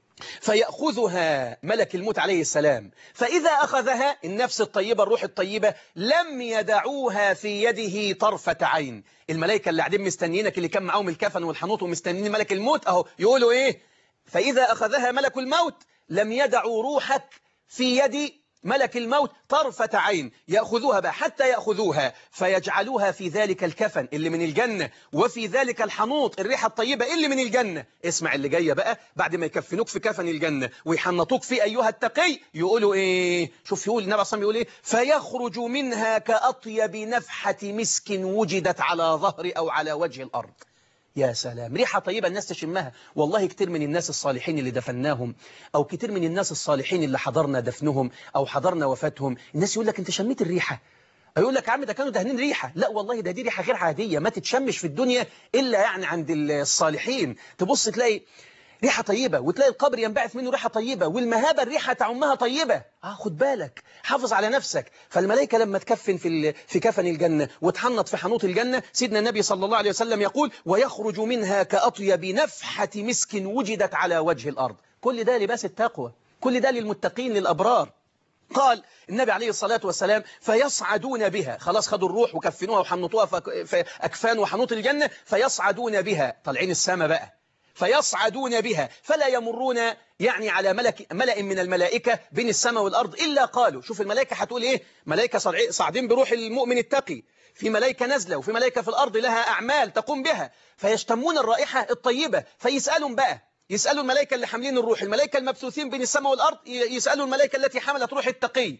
فيأخذها ملك الموت عليه السلام، فإذا أخذها النفس الطيبة الروح الطيبة لم يدعوها في يده طرفة عين. الملائكة اللي قاعدين مستنيينك، اللي كان معاهم الكفن والحنوط ومستنيين ملك الموت أهو، يقولوا إيه؟ فإذا أخذها ملك الموت لم يدعوا روحك في يد ملك الموت طرفة عين. يأخذوها بقى حتى يأخذوها فيجعلوها في ذلك الكفن اللي من الجنة، وفي ذلك الحنوط الريحة الطيبة اللي من الجنة. اسمع اللي جاية بقى، بعد ما يكفنوك في كفن الجنة ويحنطوك في أيها التقي، يقولوا إيه؟ شوف يقول النبي صلى الله عليه وسلم يقول إيه؟ فيخرج منها كأطيب نفحة مسك وجدت على ظهر أو على وجه الأرض. يا سلام، ريحة طيبة الناس تشمها. والله كتير من الناس الصالحين اللي دفناهم، أو كتير من الناس الصالحين اللي حضرنا دفنهم أو حضرنا وفاتهم، الناس يقول لك أنت شميت الريحة؟ يقول لك يا عم ده كانوا دهنين ريحة. لا والله، ده دي ريحة غير عادية ما تتشمش في الدنيا إلا يعني عند الصالحين. تبص تلاقي ريحة طيبة، وتلاقي القبر ينبعث منه ريحة طيبة، والمهابة الريحة تعمها طيبة. آه خد بالك، حافظ على نفسك. فالملائكة لما تكفن في في كفن الجنة وتحنط في حنوط الجنة، سيدنا النبي صلى الله عليه وسلم يقول ويخرج منها كأطيب نفحة مسك وجدت على وجه الأرض. كل ده لباس التقوى، كل ده للمتقين للأبرار. قال النبي عليه الصلاة والسلام فيصعدون بها، خلاص خدوا الروح وكفنوها وحنطوها في أكفان وحنوط الجنة، فيصعدون بها، طالعين السماء بقى، فيصعدون بها فلا يمرون يعني على ملك ملأ من الملائكة بين السماء والأرض إلا قالوا. شوف الملائكة هتقول إيه؟ ملائكة صاعدين بروح المؤمن التقي، في ملائكة نازلة وفي ملائكة في الأرض لها أعمال تقوم بها، فيشتمون الرائحة الطيبة، فيسألون بقى، يسألوا الملائكة اللي حاملين الروح، الملائكة المبثوثين بين السماء والأرض، يسألوا الملائكة التي حملت روح التقي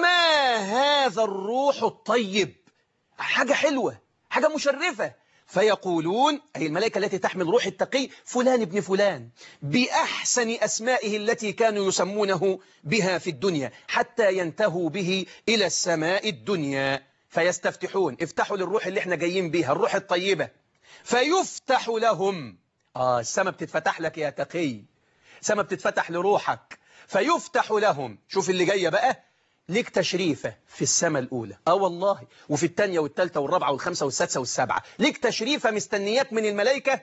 ما هذا الروح الطيب؟ حاجة حلوة، حاجة مشرفة. فيقولون أي الملائكة التي تحمل روح التقي فلان ابن فلان بأحسن أسمائه التي كانوا يسمونه بها في الدنيا، حتى ينتهوا به إلى السماء الدنيا. فيستفتحون، افتحوا للروح اللي احنا جايين بيها، الروح الطيبة، فيفتح لهم. آه السماء بتتفتح لك يا تقي، السماء بتتفتح لروحك، فيفتح لهم. شوف اللي جاية بقى، ليك تشريفة في السماء الأولى، آه والله، وفي الثانية والثالثة والرابعة والخمسة والسادسة والسابعة، ليك تشريفة مستنيات من الملائكة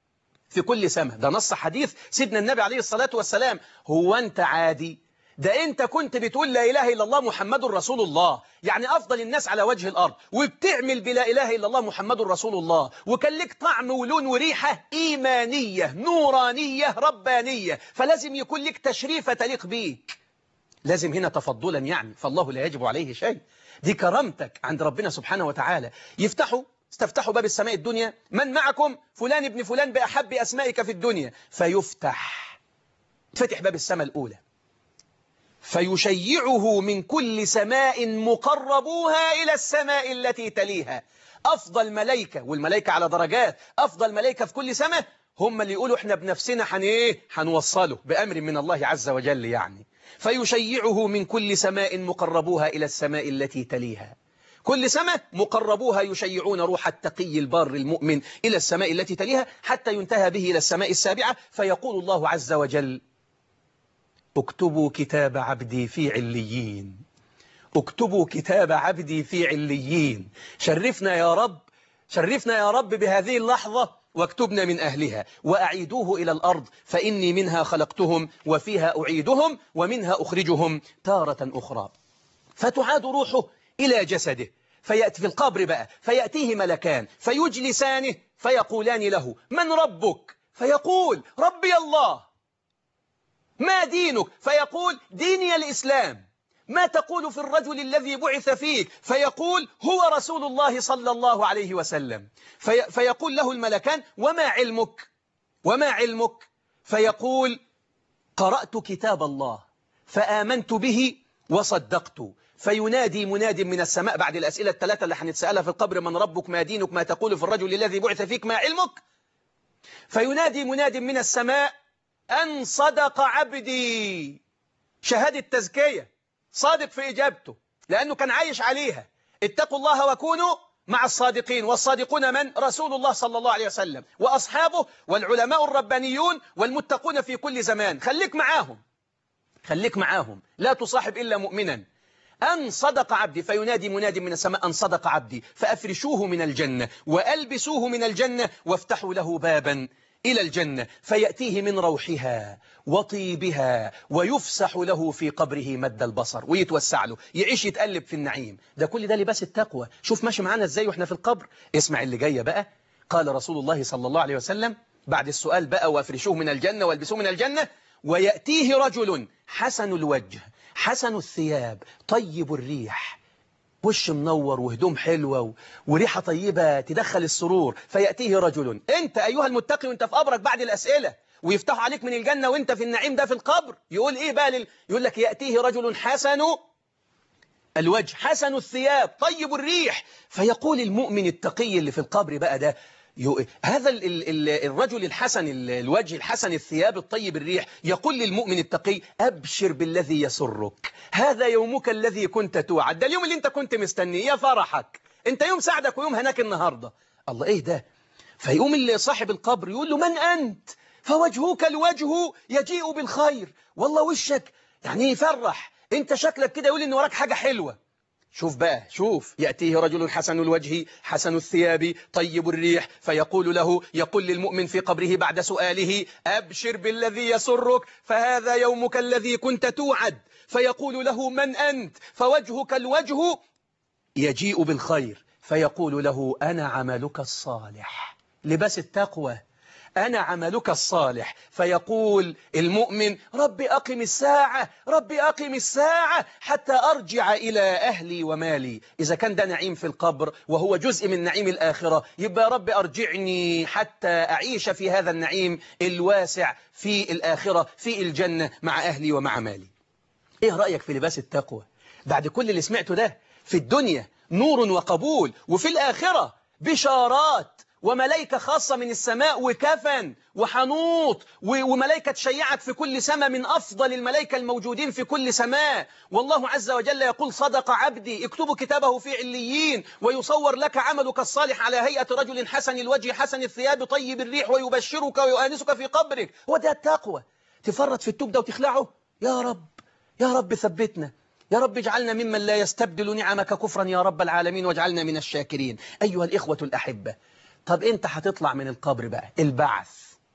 في كل سماء. ده نص حديث سيدنا النبي عليه الصلاة والسلام. هو أنت عادي؟ ده أنت كنت بتقول لا إله إلا الله محمد رسول الله، يعني أفضل الناس على وجه الأرض، وبتعمل بلا إله إلا الله محمد رسول الله، وكان لك طعم ولون وريحة إيمانية نورانية ربانية، فلازم يكون لك تشريفة تليق بيك. لازم هنا تفضلا يعني، فالله لا يجب عليه شيء، دي كرامتك عند ربنا سبحانه وتعالى. يفتحوا، استفتحوا باب السماء الدنيا، من معكم؟ فلان ابن فلان بأحب أسمائك في الدنيا. فيفتح، فتح باب السماء الأولى، فيشيعه من كل سماء مقربوها إلى السماء التي تليها. أفضل ملائكة، والملائكة على درجات، أفضل ملائكة في كل سماء هم اللي يقولوا احنا بنفسنا حن ايه حنوصله بأمر من الله عز وجل يعني. فيشيعه من كل سماء مقربوها إلى السماء التي تليها. كل سماء مقربوها يشيعون روح التقي البار المؤمن إلى السماء التي تليها، حتى ينتهى به إلى السماء السابعة. فيقول الله عز وجل اكتبوا كتاب عبدي في عليين، اكتبوا كتاب عبدي في عليين. شرفنا يا رب، شرفنا يا رب بهذه اللحظة، واكتبنا من أهلها، وأعيدوه إلى الأرض فإني منها خلقتهم وفيها أعيدهم ومنها أخرجهم تارة أخرى. فتعاد روحه إلى جسده، فيأتي في القبر بقى فيأتيه ملكان فيجلسانه فيقولان له من ربك؟ فيقول ربي الله. ما دينك؟ فيقول ديني الإسلام. ما تقول في الرجل الذي بعث فيك؟ فيقول هو رسول الله صلى الله عليه وسلم. في فيقول له الملكان وما علمك؟ وما علمك؟ فيقول قرأت كتاب الله فآمنت به وصدقت. فينادي مناد من السماء بعد الأسئلة الثلاثة اللي هنتسألها في القبر: من ربك؟ ما دينك؟ ما تقول في الرجل الذي بعث فيك؟ ما علمك؟ فينادي مناد من السماء أن صدق عبدي. شهادة تزكية، صادق في إجابته لأنه كان عايش عليها. اتقوا الله وكونوا مع الصادقين. والصادقون من؟ رسول الله صلى الله عليه وسلم وأصحابه والعلماء الربانيون والمتقون في كل زمان. خليك معاهم، خليك معاهم، لا تصاحب إلا مؤمنا. أن صدق عبدي. فينادي مناد من السماء أن صدق عبدي فأفرشوه من الجنة وألبسوه من الجنة وافتحوا له بابا إلى الجنة فيأتيه من روحها وطيبها ويفسح له في قبره مد البصر ويتوسع له، يعيش يتقلب في النعيم. ده كل ده لباس التقوى. شوف ماشي معانا ازاي واحنا في القبر. اسمع اللي جاية بقى. قال رسول الله صلى الله عليه وسلم بعد السؤال بقى وافرشوه من الجنة والبسوه من الجنة: ويأتيه رجل حسن الوجه حسن الثياب طيب الريح، وش منور وهدوم حلوة وريحة طيبة تدخل السرور. فيأتيه رجل، انت أيها المتقي وانت في قبرك بعد الأسئلة ويفتحوا عليك من الجنة وانت في النعيم ده في القبر، يقول ايه بقى لل... يقول لك يأتيه رجل حسن الوجه حسن الثياب طيب الريح. فيقول المؤمن التقي اللي في القبر بقى ده يو... هذا ال... ال... الرجل الحسن الوجه الحسن الثياب الطيب الريح يقول للمؤمن التقي: أبشر بالذي يسرك، هذا يومك الذي كنت توعد. ده اليوم اللي انت كنت مستنيه، يا فرحك، انت يوم سعدك ويوم هناك النهاردة. الله ايه ده؟ فيقوم اللي صاحب القبر يقول له: من أنت؟ فوجهك الوجه يجيء بالخير. والله وشك يعني يفرح، انت شكلك كده يقول ان وراك حاجة حلوة. شوف بقى، شوف. يأتيه رجل حسن الوجه حسن الثياب طيب الريح فيقول له، يقول للمؤمن في قبره بعد سؤاله: أبشر بالذي يسرك، فهذا يومك الذي كنت توعد. فيقول له: من أنت؟ فوجهك الوجه يجيء بالخير. فيقول له: أنا عملك الصالح. لباس التقوى، أنا عملك الصالح. فيقول المؤمن: ربي أقم الساعة، ربي أقم الساعة حتى أرجع إلى أهلي ومالي. إذا كان ده نعيم في القبر وهو جزء من نعيم الآخرة، يبقى ربي أرجعني حتى أعيش في هذا النعيم الواسع في الآخرة في الجنة مع أهلي ومع مالي. إيه رأيك في لباس التقوى بعد كل اللي سمعته ده؟ في الدنيا نور وقبول، وفي الآخرة بشارات وملائكة خاصة من السماء وكفن وحنوط وملائكة تشيعك في كل سماء من أفضل الملائكة الموجودين في كل سماء. والله عز وجل يقول: صدق عبدي، اكتبوا كتابه في عليين، ويصور لك عملك الصالح على هيئة رجل حسن الوجه حسن الثياب طيب الريح ويبشرك ويؤانسك في قبرك. هو ده التقوى. تفرط في التوب ده وتخلعه؟ يا رب، يا رب ثبتنا، يا رب اجعلنا ممن لا يستبدل نعمك كفرا يا رب العالمين، واجعلنا من الشاكرين. أيها الإخوة الأحبة، طب انت هتطلع من القبر بقى، البعث.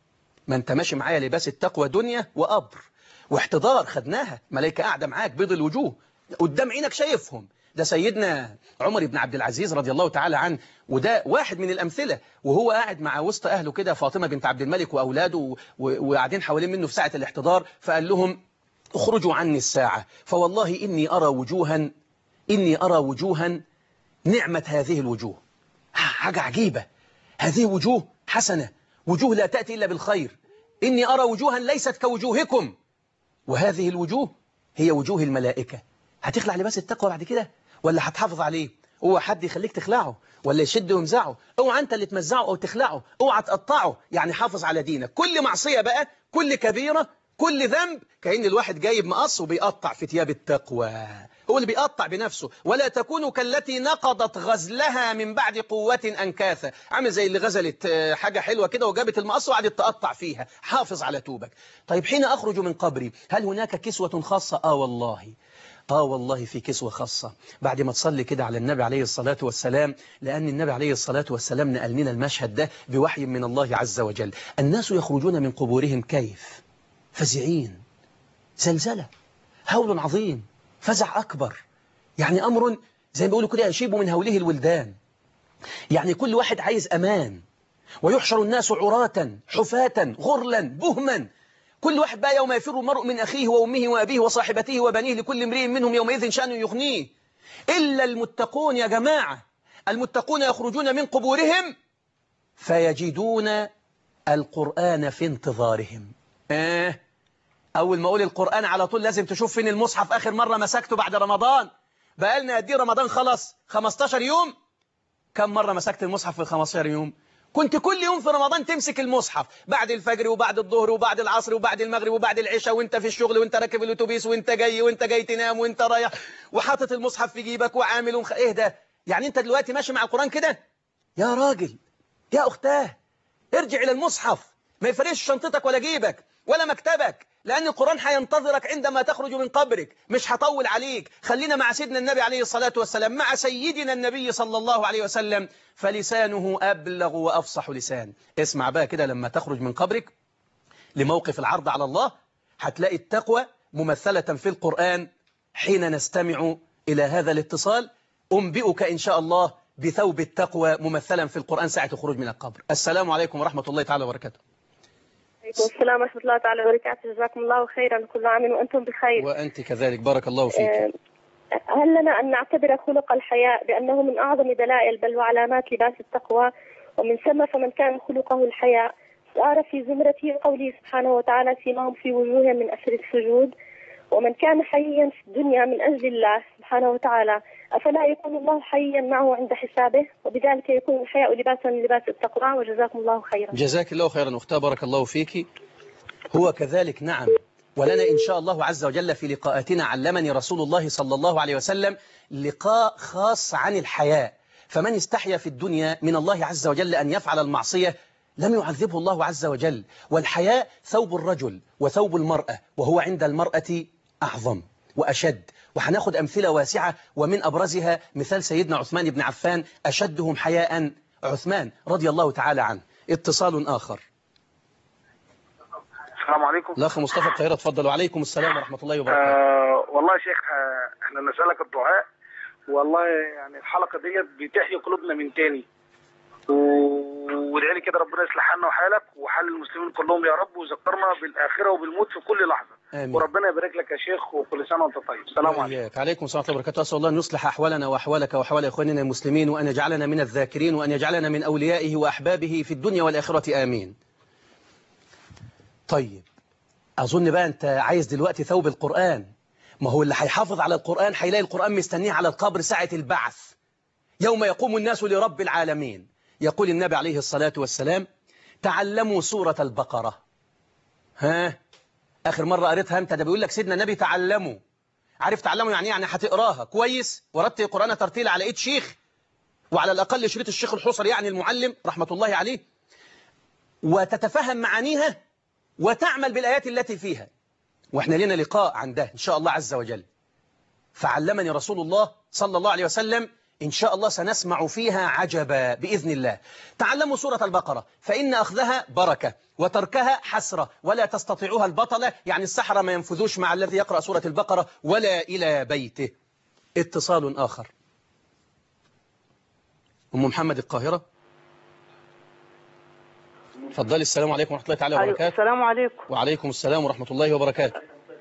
ما انت ماشي معايا لباس التقوى دنيا وقبر واحتضار، خدناها، ملائكة قاعدة معاك بيض الوجوه قدام عينك شايفهم. ده سيدنا عمر بن عبد العزيز رضي الله تعالى عنه، وده واحد من الأمثلة، وهو قاعد مع وسط أهله كده، فاطمة بنت عبد الملك وأولاده وقاعدين حوالين منه في ساعة الاحتضار، فقال لهم: اخرجوا عني الساعة، فوالله إني أرى وجوها إني أرى وجوها نعمة هذه الوجوه. حاجة عجيبة، هذه وجوه حسنة، وجوه لا تأتي إلا بالخير. إني أرى وجوها ليست كوجوهكم، وهذه الوجوه هي وجوه الملائكة. هتخلع لباس التقوى بعد كده ولا هتحافظ عليه؟ اوعى حد يخليك تخلعه ولا يشد ويمزعه، اوعى انت اللي تمزعه او تخلعه، اوعى تقطعه. يعني حافظ على دينك. كل معصية بقى، كل كبيرة، كل ذنب، كأن الواحد جايب مقص وبيقطع في ثياب التقوى، هو اللي بيقطع بنفسه. ولا تكونوا كالتي نقضت غزلها من بعد قوة أنكاثا، عامل زي اللي غزلت حاجة حلوة كده وجابت المقص وقعدت تقطع فيها. حافظ على توبك. طيب حين أخرج من قبري هل هناك كسوة خاصة؟ آه والله، آه والله في كسوة خاصة. بعد ما تصلي كده على النبي عليه الصلاة والسلام، لأن النبي عليه الصلاة والسلام نقل لنا المشهد ده بوحي من الله عز وجل. الناس يخرجون من قبورهم كيف؟ فزعين، زلزلة، هول عظيم، فزع أكبر، يعني أمر زي ما بيقولوا كده يشيب من هوله الولدان. يعني كل واحد عايز أمان، ويحشر الناس عراة حفاة غرلا بهما. كل واحد بقى يوم يفر المرء من أخيه وأمه وأبيه وصاحبته وبنيه لكل امرئ منهم يومئذ شأن يغنيه إلا المتقون. يا جماعة، المتقون يخرجون من قبورهم فيجدون القرآن في انتظارهم. آه أول ما أقول القرآن على طول لازم تشوف فين المصحف آخر مرة مسكته بعد رمضان. بقالنا قد ايه رمضان خلص؟ خمستاشر يوم. كم مرة مسكت المصحف في الخمستاشر يوم؟ كنت كل يوم في رمضان تمسك المصحف بعد الفجر وبعد الظهر وبعد العصر وبعد المغرب وبعد العشاء، وانت في الشغل وانت راكب الاتوبيس وانت جاي وانت جاي تنام وانت رايح وحاطط المصحف في جيبك وعامل ومخ... ايه ده؟ يعني انت دلوقتي ماشي مع القرآن كده؟ يا راجل يا أختاه، ارجع إلى المصحف، ما يفرقش شنطتك ولا جيبك ولا مكتبك، لأن القرآن هينتظرك عندما تخرج من قبرك. مش هطول عليك، خلينا مع سيدنا النبي عليه الصلاة والسلام، مع سيدنا النبي صلى الله عليه وسلم، فلسانه أبلغ وأفصح لسان. اسمع بقى كده، لما تخرج من قبرك لموقف العرض على الله هتلاقي التقوى ممثلة في القرآن. حين نستمع إلى هذا الاتصال أنبئك إن شاء الله بثوب التقوى ممثلا في القرآن ساعة الخروج من القبر. السلام عليكم ورحمة الله تعالى وبركاته. وعليكم السلام ورحمة الله تعالى وبركاته. جزاكم الله خيرا، كل عام وأنتم بخير. وأنت كذلك، بارك الله فيك. هل لنا أن نعتبر خلق الحياء بأنه من أعظم دلائل بل وعلامات لباس التقوى، ومن ثم فمن كان خلقه الحياء صار في زمرته قوله سبحانه وتعالى سيماهم في وجوههم من أثر السجود، ومن كان حيا في الدنيا من أجل الله سبحانه وتعالى أفلا يكون الله حيا معه عند حسابه، وبذلك يكون الحياء لباسا لباس التقوى. وجزاكم الله خيرا. جزاك الله خيرا أختاه، بارك الله فيك. هو كذلك نعم، ولنا إن شاء الله عز وجل في لقاءاتنا علمني رسول الله صلى الله عليه وسلم لقاء خاص عن الحياء. فمن استحيا في الدنيا من الله عز وجل أن يفعل المعصية لم يعذبه الله عز وجل. والحياء ثوب الرجل وثوب المرأة، وهو عند المرأة أعظم وأشد. وهناخد أمثلة واسعة، ومن أبرزها مثال سيدنا عثمان بن عفان، أشدهم حياء عثمان رضي الله تعالى عنه. اتصال آخر. السلام عليكم. الأخ مصطفى القاهرة، اتفضل. وعليكم السلام ورحمة الله وبركاته. آه والله يا شيخ، آه احنا نسألك الدعاء، والله يعني الحلقة ديت بتحيي قلوبنا من تاني، وادعي لي كده ربنا يصلح حالنا وحالك وحال المسلمين كلهم يا رب، وذكرنا بالآخرة وبالموت في كل لحظة. آمين. وربنا يبارك لك يا شيخ، وكل سنة وانت طيب. السلام عليكم. عليكم السلام ورحمة الله وبركاته. أسأل الله أن يصلح أحوالنا وأحوالك وأحوال إخواننا المسلمين، وأن يجعلنا من الذاكرين، وأن يجعلنا من أوليائه وأحبابه في الدنيا والآخرة. آمين. طيب، أظن بقى أنت عايز دلوقتي ثوب القرآن. ما هو اللي هيحافظ على القرآن هيلاقي القرآن مستنيه على القبر ساعة البعث، يوم يقوم الناس لرب العالمين. يقول النبي عليه الصلاة والسلام تعلموا سورة البقرة. ها آخر مرة قريتها أنت؟ ده بيقول لك سيدنا النبي تعلموا. عارف تعلموا يعني يعني هتقراها كويس ورتل القرآن ترتيل على إيد شيخ، وعلى الأقل شريط الشيخ الحصري يعني المعلم رحمة الله عليه، وتتفهم معانيها وتعمل بالآيات التي فيها. وإحنا لنا لقاء عن ده إن شاء الله عز وجل. فعلمني رسول الله صلى الله عليه وسلم، إن شاء الله سنسمع فيها عجبا بإذن الله. تعلموا سورة البقرة، فإن أخذها بركة وتركها حسرة، ولا تستطيعها البطلة، يعني السحرة ما ينفذوش مع الذي يقرأ سورة البقرة ولا إلى بيته. اتصال آخر. أم محمد القاهرة، تفضلي. السلام عليكم ورحمة الله تعالى وبركاته. السلام عليكم. وعليكم السلام ورحمة الله وبركاته.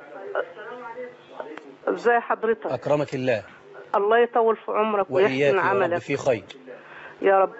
ازي حضرتك؟ أكرمك الله. الله يطول في عمرك ويحسن عملك في خير يا رب.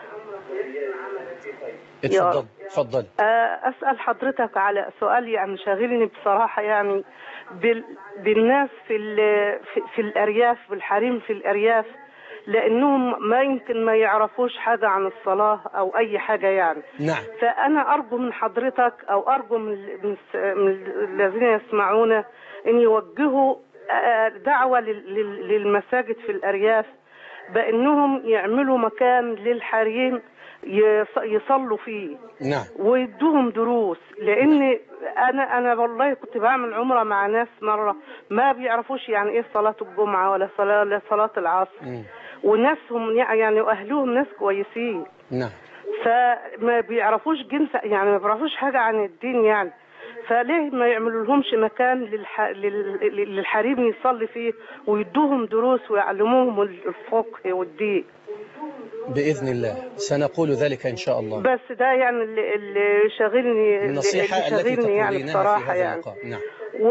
اتفضل اتفضل. أسأل حضرتك على سؤال يعني شاغلني بصراحة، يعني بال... بالناس في ال... في... في الأرياف، بالحريم في الأرياف، لأنهم ما يمكن ما يعرفوش حاجة عن الصلاة أو أي حاجة يعني. نعم. فأنا أرجو من حضرتك أو أرجو من, من... من الذين يسمعون أن يوجهوا دعوة للمساجد في الأرياف بأنهم يعملوا مكان للحريم يصلوا فيه. نعم. ويدوهم دروس، لأن أنا أنا والله كنت بعمل عمرة مع ناس مرة ما بيعرفوش يعني إيه صلاة الجمعة ولا صلاة ولا صلاة العصر. م. وناسهم يعني وأهلهم ناس كويسين. نعم. فما بيعرفوش جنس، يعني ما بيعرفوش حاجة عن الدين يعني. فليه ما يعملوا لهمش مكان للح... لل... للحريم يصلي فيه ويدوهم دروس ويعلموهم الفقه والدين؟ بإذن الله سنقول ذلك إن شاء الله. بس ده يعني اللي, اللي شاغلني النصيحة اللي التي شاغلني يعني تقولينها بصراحة في هذا يعني. اللقاء. نعم. و...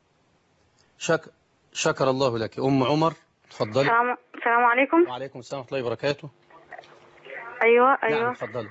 شك... شكر الله لك. أم عمر تفضلي. السلام السلام عليكم. وعليكم السلام ورحمة الله وبركاته. أيوة أيوة. نعم تفضلي.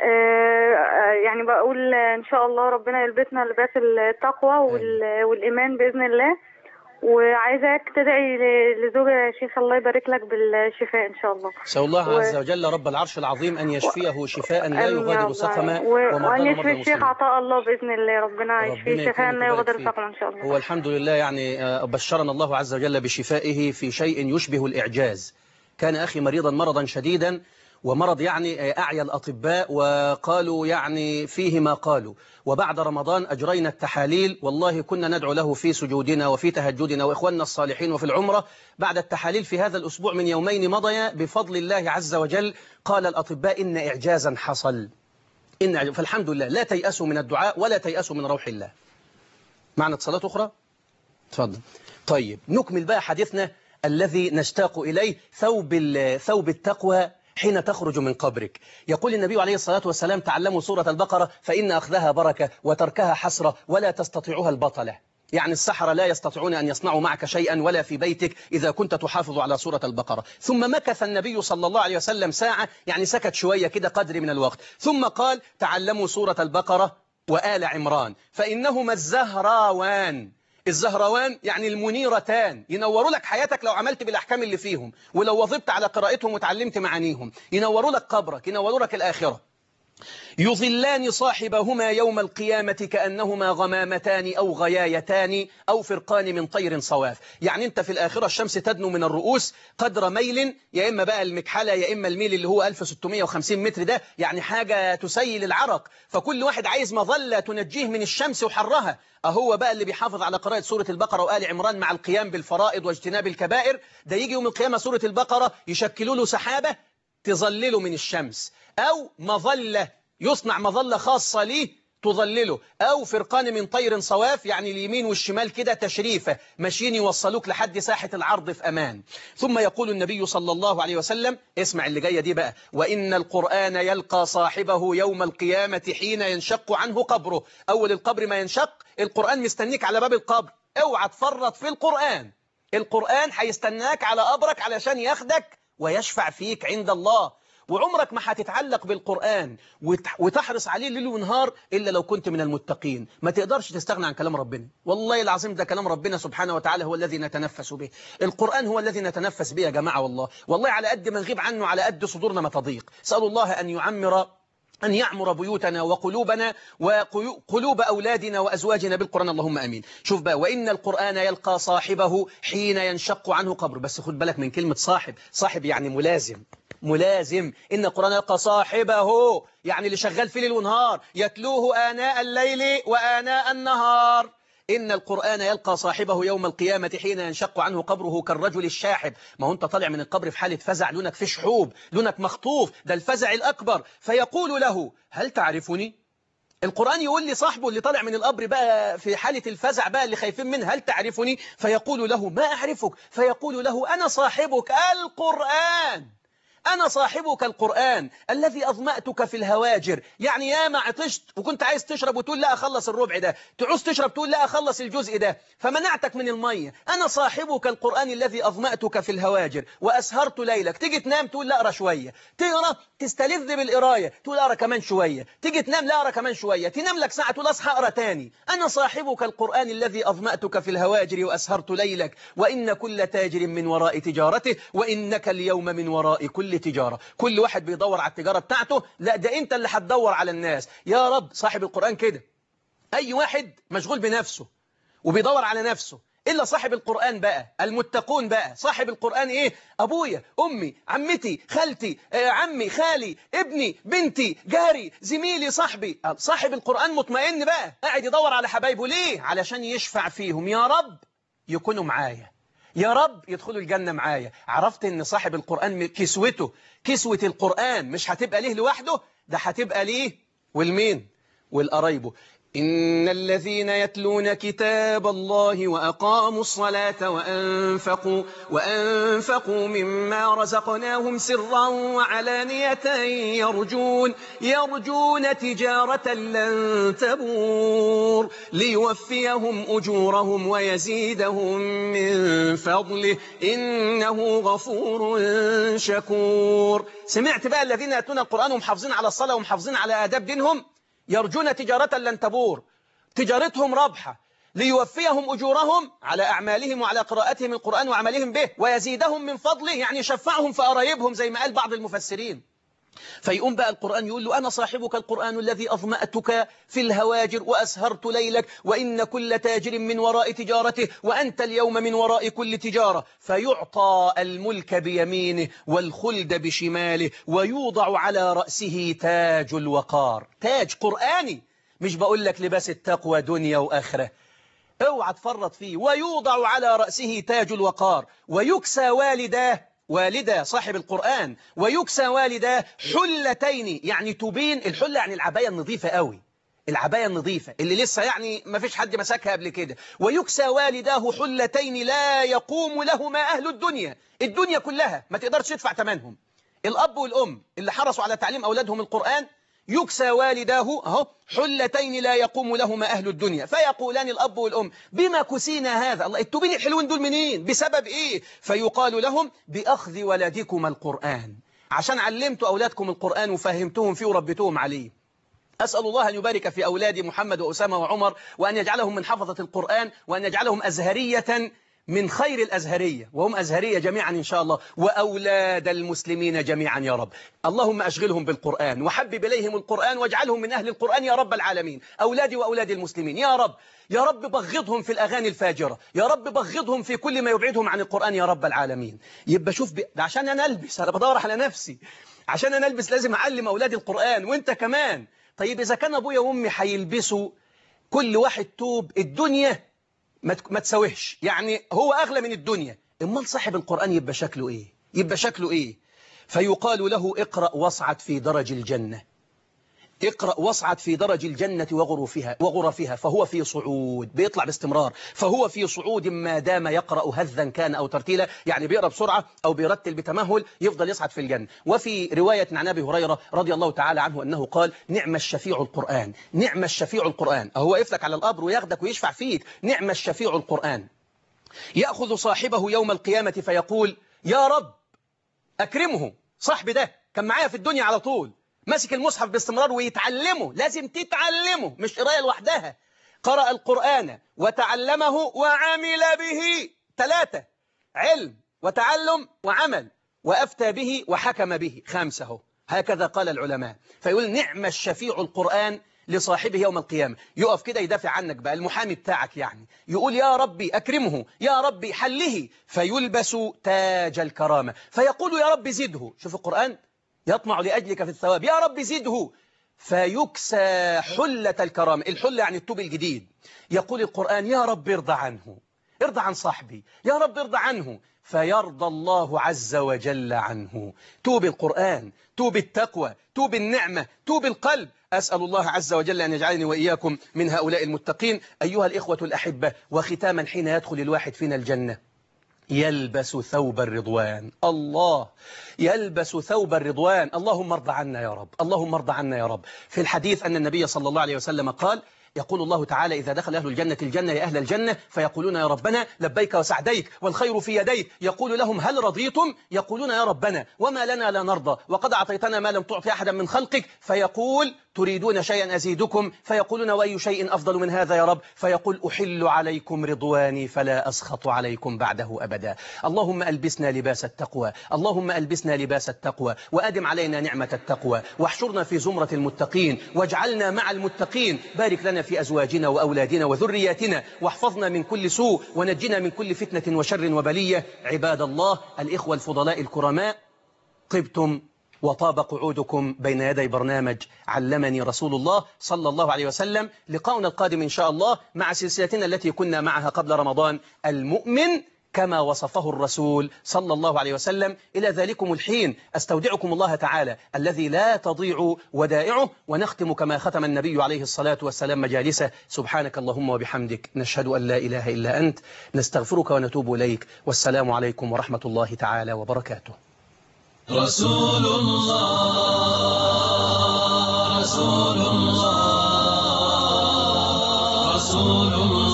آه يعني بقول إن شاء الله ربنا يلبسنا لباس التقوى وال... والإيمان بإذن الله، وعايزاك تدعي لزوجي يا شيخ الله يبارك لك بالشفاء إن شاء الله. سأل الله و... عز وجل رب العرش العظيم أن يشفيه شفاء لا يغادر سقما و... وأن يشفي الشيخ عطاء الله بإذن الله، ربنا يشفيه شفاء لا يغادر سقما إن شاء الله. هو الحمد لله يعني بشرنا الله عز وجل بشفائه في شيء يشبه الإعجاز. كان أخي مريضا مرضا شديدا، ومرض يعني أعيا الأطباء وقالوا يعني فيه ما قالوا، وبعد رمضان أجرينا التحاليل، والله كنا ندعو له في سجودنا وفي تهجدنا وإخواننا الصالحين وفي العمرة. بعد التحاليل في هذا الأسبوع من يومين مضيا بفضل الله عز وجل قال الأطباء إن إعجازا حصل. إن فالحمد لله لا تيأسوا من الدعاء ولا تيأسوا من روح الله. معنا اتصالات أخرى؟ تفضل. طيب نكمل بقى حديثنا الذي نشتاق إليه، ثوب ثوب التقوى حين تخرج من قبرك. يقول النبي عليه الصلاة والسلام تعلموا سورة البقرة فإن أخذها بركة وتركها حسرة ولا تستطيعها البطلة. يعني السحرة لا يستطيعون أن يصنعوا معك شيئا ولا في بيتك إذا كنت تحافظ على سورة البقرة. ثم مكث النبي صلى الله عليه وسلم ساعة، يعني سكت شوية كده قدر من الوقت، ثم قال تعلموا سورة البقرة وآل عمران فإنهما الزهراوان. الزهروان يعني المنيرتان، ينوروا لك حياتك لو عملت بالأحكام اللي فيهم، ولو وظبت على قراءتهم وتعلمت معانيهم، ينوروا لك قبرك، ينوروا لك الآخرة. يظلان صاحبهما يوم القيامة كأنهما غمامتان أو غيايتان أو فرقان من طير صواف. يعني أنت في الآخرة الشمس تدنو من الرؤوس قدر ميل، يا إما بقى المكحلة يا إما الميل اللي هو ألف وستمائة وخمسين متر، ده يعني حاجة تسيل العرق، فكل واحد عايز مظلة تنجيه من الشمس وحرها. أهو بقى اللي بيحافظ على قراءة سورة البقرة وآل عمران مع القيام بالفرائض واجتناب الكبائر، ده يجي يوم القيامة سورة البقرة يشكلوا له سحابة تظلله من الشمس، أو مظلة يصنع مظلة خاصة ليه تظلله، أو فرقان من طير صواف، يعني اليمين والشمال كده تشريفة ماشيين يوصلوك لحد ساحة العرض في أمان. ثم يقول النبي صلى الله عليه وسلم، اسمع اللي جاية دي بقى، وإن القرآن يلقى صاحبه يوم القيامة حين ينشق عنه قبره. أول القبر ما ينشق القرآن مستنيك على باب القبر، اوعى تفرط في القرآن. القرآن هيستناك على قبرك علشان ياخدك ويشفع فيك عند الله. وعمرك ما هتتعلق بالقرآن وتحرص عليه ليل ونهار إلا لو كنت من المتقين. ما تقدرش تستغنى عن كلام ربنا، والله العظيم ده كلام ربنا سبحانه وتعالى هو الذي نتنفس به. القرآن هو الذي نتنفس به يا جماعة، والله والله على قد ما نغيب عنه على قد صدورنا ما تضيق. سأل الله أن يعمر أن يعمر بيوتنا وقلوبنا وقلوب أولادنا وأزواجنا بالقرآن، اللهم أمين. شوف بقى، وإن القرآن يلقى صاحبه حين ينشق عنه قبر. بس خد بالك من كلمة صاحب، صاحب يعني ملازم، ملازم. إن القرآن يلقى صاحبه يعني اللي شغال فيه ليل ونهار، يتلوه آناء الليل وآناء النهار. إن القرآن يلقى صاحبه يوم القيامة حين ينشق عنه قبره كالرجل الشاحب. ما هو أنت طالع من القبر في حالة فزع، لونك في شحوب، لونك مخطوف، ده الفزع الأكبر. فيقول له هل تعرفني؟ القرآن يقول لي صاحبه اللي طالع من القبر بقى في حالة الفزع بقى اللي خايفين منه، هل تعرفني؟ فيقول له ما أعرفك. فيقول له أنا صاحبك القرآن، أنا صاحبك القرآن الذي أظمأتك في الهواجر. يعني يا ما عطشت وكنت عايز تشرب وتقول لا أخلص الربع ده، تعوز تشرب تقول لا أخلص الجزء ده، فمنعتك من المية. أنا صاحبك القرآن الذي أظمأتك في الهواجر وأسهرت ليلك. تيجي تنام تقول لا أقرأ شوية، تقرأ تستلذ بالقراية تقول أقرأ كمان شوية، تيجي تنام لا أقرأ كمان شوية، تنام لك ساعة تقول أصحى أقرأ تاني. أنا صاحبك القرآن الذي أظمأتك في الهواجر وأسهرت ليلك، وإن كل تاجر من وراء تجارته، وإنك اليوم من وراء كل تجارة. كل واحد بيدور على التجارة بتاعته، لا ده أنت اللي هتدور على الناس. يا رب صاحب القرآن كده، أي واحد مشغول بنفسه وبيدور على نفسه، إلا صاحب القرآن بقى المتقون بقى. صاحب القرآن إيه؟ أبويا، أمي، عمتي، خالتي، آه، عمي، خالي، ابني، بنتي، جاري، زميلي، صاحبي. صاحب القرآن مطمئن بقى، قاعد يدور على حبايبه. ليه؟ علشان يشفع فيهم، يا رب يكونوا معايا، يا رب يدخلوا الجنة معايا. عرفت ان صاحب القرآن كسوته كسوة القرآن مش هتبقى ليه لوحده، ده هتبقى ليه والمين والقرايبه. إن الذين يتلون كتاب الله وأقاموا الصلاة وأنفقوا, وأنفقوا مما رزقناهم سرا وعلانية يرجون, يرجون تجارة لن تبور ليوفيهم أجورهم ويزيدهم من فضله إنه غفور شكور. سمعت بقى الذين يتلون القرآن ومحافظين على الصلاة ومحافظين على آداب دينهم يرجون تجارة لن تبور، تجارتهم رابحة، ليوفيهم أجورهم على أعمالهم وعلى قراءتهم القرآن وعملهم به ويزيدهم من فضله، يعني يشفعهم في قرايبهم زي ما قال بعض المفسرين. فيقوم بقى القرآن يقول له أنا صاحبك القرآن الذي أظمأتك في الهواجر وأسهرت ليلك وإن كل تاجر من وراء تجارته وأنت اليوم من وراء كل تجارة. فيعطى الملك بيمينه والخلد بشماله ويوضع على رأسه تاج الوقار. تاج قرآني، مش بقول لك لباس التقوى دنيا وآخرة، اوعى تفرط فيه. ويوضع على رأسه تاج الوقار ويكسى والداه، والدة صاحب القرآن، ويكسى والداه حلتين، يعني تبين الحلة يعني العباية النظيفة قوي، العباية النظيفة اللي لسه يعني ما فيش حد مسكها قبل كده. ويكسى والداه حلتين لا يقوم لهما أهل الدنيا، الدنيا كلها ما تقدرش تدفع ثمنهم. الأب والأم اللي حرصوا على تعليم أولادهم القرآن يكسى والداه اهو حلتين لا يقوم لهما أهل الدنيا. فيقولان الأب والأم بما كسينا هذا، الله التوبين الحلوين دول منين، بسبب إيه؟ فيقال لهم بأخذ ولدكم القرآن، عشان علمتوا أولادكم القرآن وفهمتهم فيه وربيتوهم عليه. أسأل الله أن يبارك في أولادي محمد وأسامة وعمر، وأن يجعلهم من حفظة القرآن، وأن يجعلهم أزهرية من خير الأزهرية، وهم أزهرية جميعا إن شاء الله، وأولاد المسلمين جميعا يا رب. اللهم أشغلهم بالقرآن وحبب إليهم القرآن واجعلهم من أهل القرآن يا رب العالمين، أولادي وأولاد المسلمين يا رب. يا رب بغضهم في الأغاني الفاجرة، يا رب بغضهم في كل ما يبعدهم عن القرآن يا رب العالمين. يبقى شوف ب... ده عشان أنا ألبس، أنا بدور على نفسي، عشان أنا ألبس لازم أعلم أولادي القرآن وإنت كمان. طيب إذا كان أبويا وأمي هيلبسوا كل واحد توب الدنيا ما تسويش، يعني هو أغلى من الدنيا، امال صاحب القرآن يبقى شكله إيه؟ يبقى شكله إيه؟ فيقال له اقرأ واصعد في درج الجنة، اقرأ واصعد في درج الجنة وغرفها وغرفها فهو في صعود، بيطلع باستمرار، فهو في صعود ما دام يقرأ هذا كان أو ترتيلا، يعني بيقرأ بسرعة أو بيرتل بتمهل يفضل يصعد في الجنة. وفي رواية عن أبي هريرة رضي الله تعالى عنه أنه قال نعم الشفيع القرآن، نعم الشفيع القرآن، هو يفلك على القبر وياخدك ويشفع فيك، نعم الشفيع القرآن. يأخذ صاحبه يوم القيامة فيقول يا رب أكرمه، صاحبي ده كان معايا في الدنيا على طول، ماسك المصحف باستمرار ويتعلمه، لازم تتعلمه مش قراءة لوحدها، قرأ القرآن وتعلمه وعمل به، ثلاثة، علم وتعلم وعمل، وأفتى به وحكم به، خمسة. هكذا قال العلماء. فيقول نعم الشفيع القرآن لصاحبه يوم القيامة. يقف كده يدافع عنك بقى، المحامي بتاعك يعني، يقول يا ربي أكرمه، يا ربي حله، فيلبس تاج الكرامة، فيقول يا رب زده. شوف القرآن يطمع لأجلك في الثواب، يا رب زده، فيكسى حلة الكرامة، الحلة يعني التوب الجديد. يقول القرآن يا رب ارضى عنه، ارضى عن صاحبي، يا رب ارضى عنه، فيرضى الله عز وجل عنه. توب القرآن، توب التقوى، توب النعمة، توب القلب. أسأل الله عز وجل أن يجعلني وإياكم من هؤلاء المتقين. أيها الإخوة الأحبة، وختاما حين يدخل الواحد فينا الجنة يلبس ثوب الرضوان، الله يلبس ثوب الرضوان. اللهم ارضى عنا يا رب، اللهم ارضى عنا يا رب. في الحديث أن النبي صلى الله عليه وسلم قال يقول الله تعالى إذا دخل أهل الجنة الجنة يا أهل الجنة فيقولون يا ربنا لبيك وسعديك والخير في يديك، يقول لهم هل رضيتم؟ يقولون يا ربنا وما لنا لا نرضى وقد أعطيتنا ما لم تعطي أحدا من خلقك، فيقول تريدون شيئا أزيدكم، فيقولون وأي شيء أفضل من هذا يا رب، فيقول أحل عليكم رضواني فلا أسخط عليكم بعده أبدا. اللهم ألبسنا لباس التقوى، اللهم ألبسنا لباس التقوى وأدم علينا نعمة التقوى، واحشرنا في زمرة المتقين واجعلنا مع المتقين. بارك لنا في أزواجنا وأولادنا وذرياتنا، واحفظنا من كل سوء ونجنا من كل فتنة وشر وبلية. عباد الله الإخوة الفضلاء الكرماء، طبتم وطاب قعودكم بين يدي برنامج علمني رسول الله صلى الله عليه وسلم. لقاؤنا القادم إن شاء الله مع سلسلتنا التي كنا معها قبل رمضان، المؤمن كما وصفه الرسول صلى الله عليه وسلم. إلى ذلكم الحين أستودعكم الله تعالى الذي لا تضيع ودائعه، ونختم كما ختم النبي عليه الصلاة والسلام مجالسه: سبحانك اللهم وبحمدك، نشهد أن لا إله إلا أنت، نستغفرك ونتوب إليك، والسلام عليكم ورحمة الله تعالى وبركاته. رسول الله رسول الله رسول الله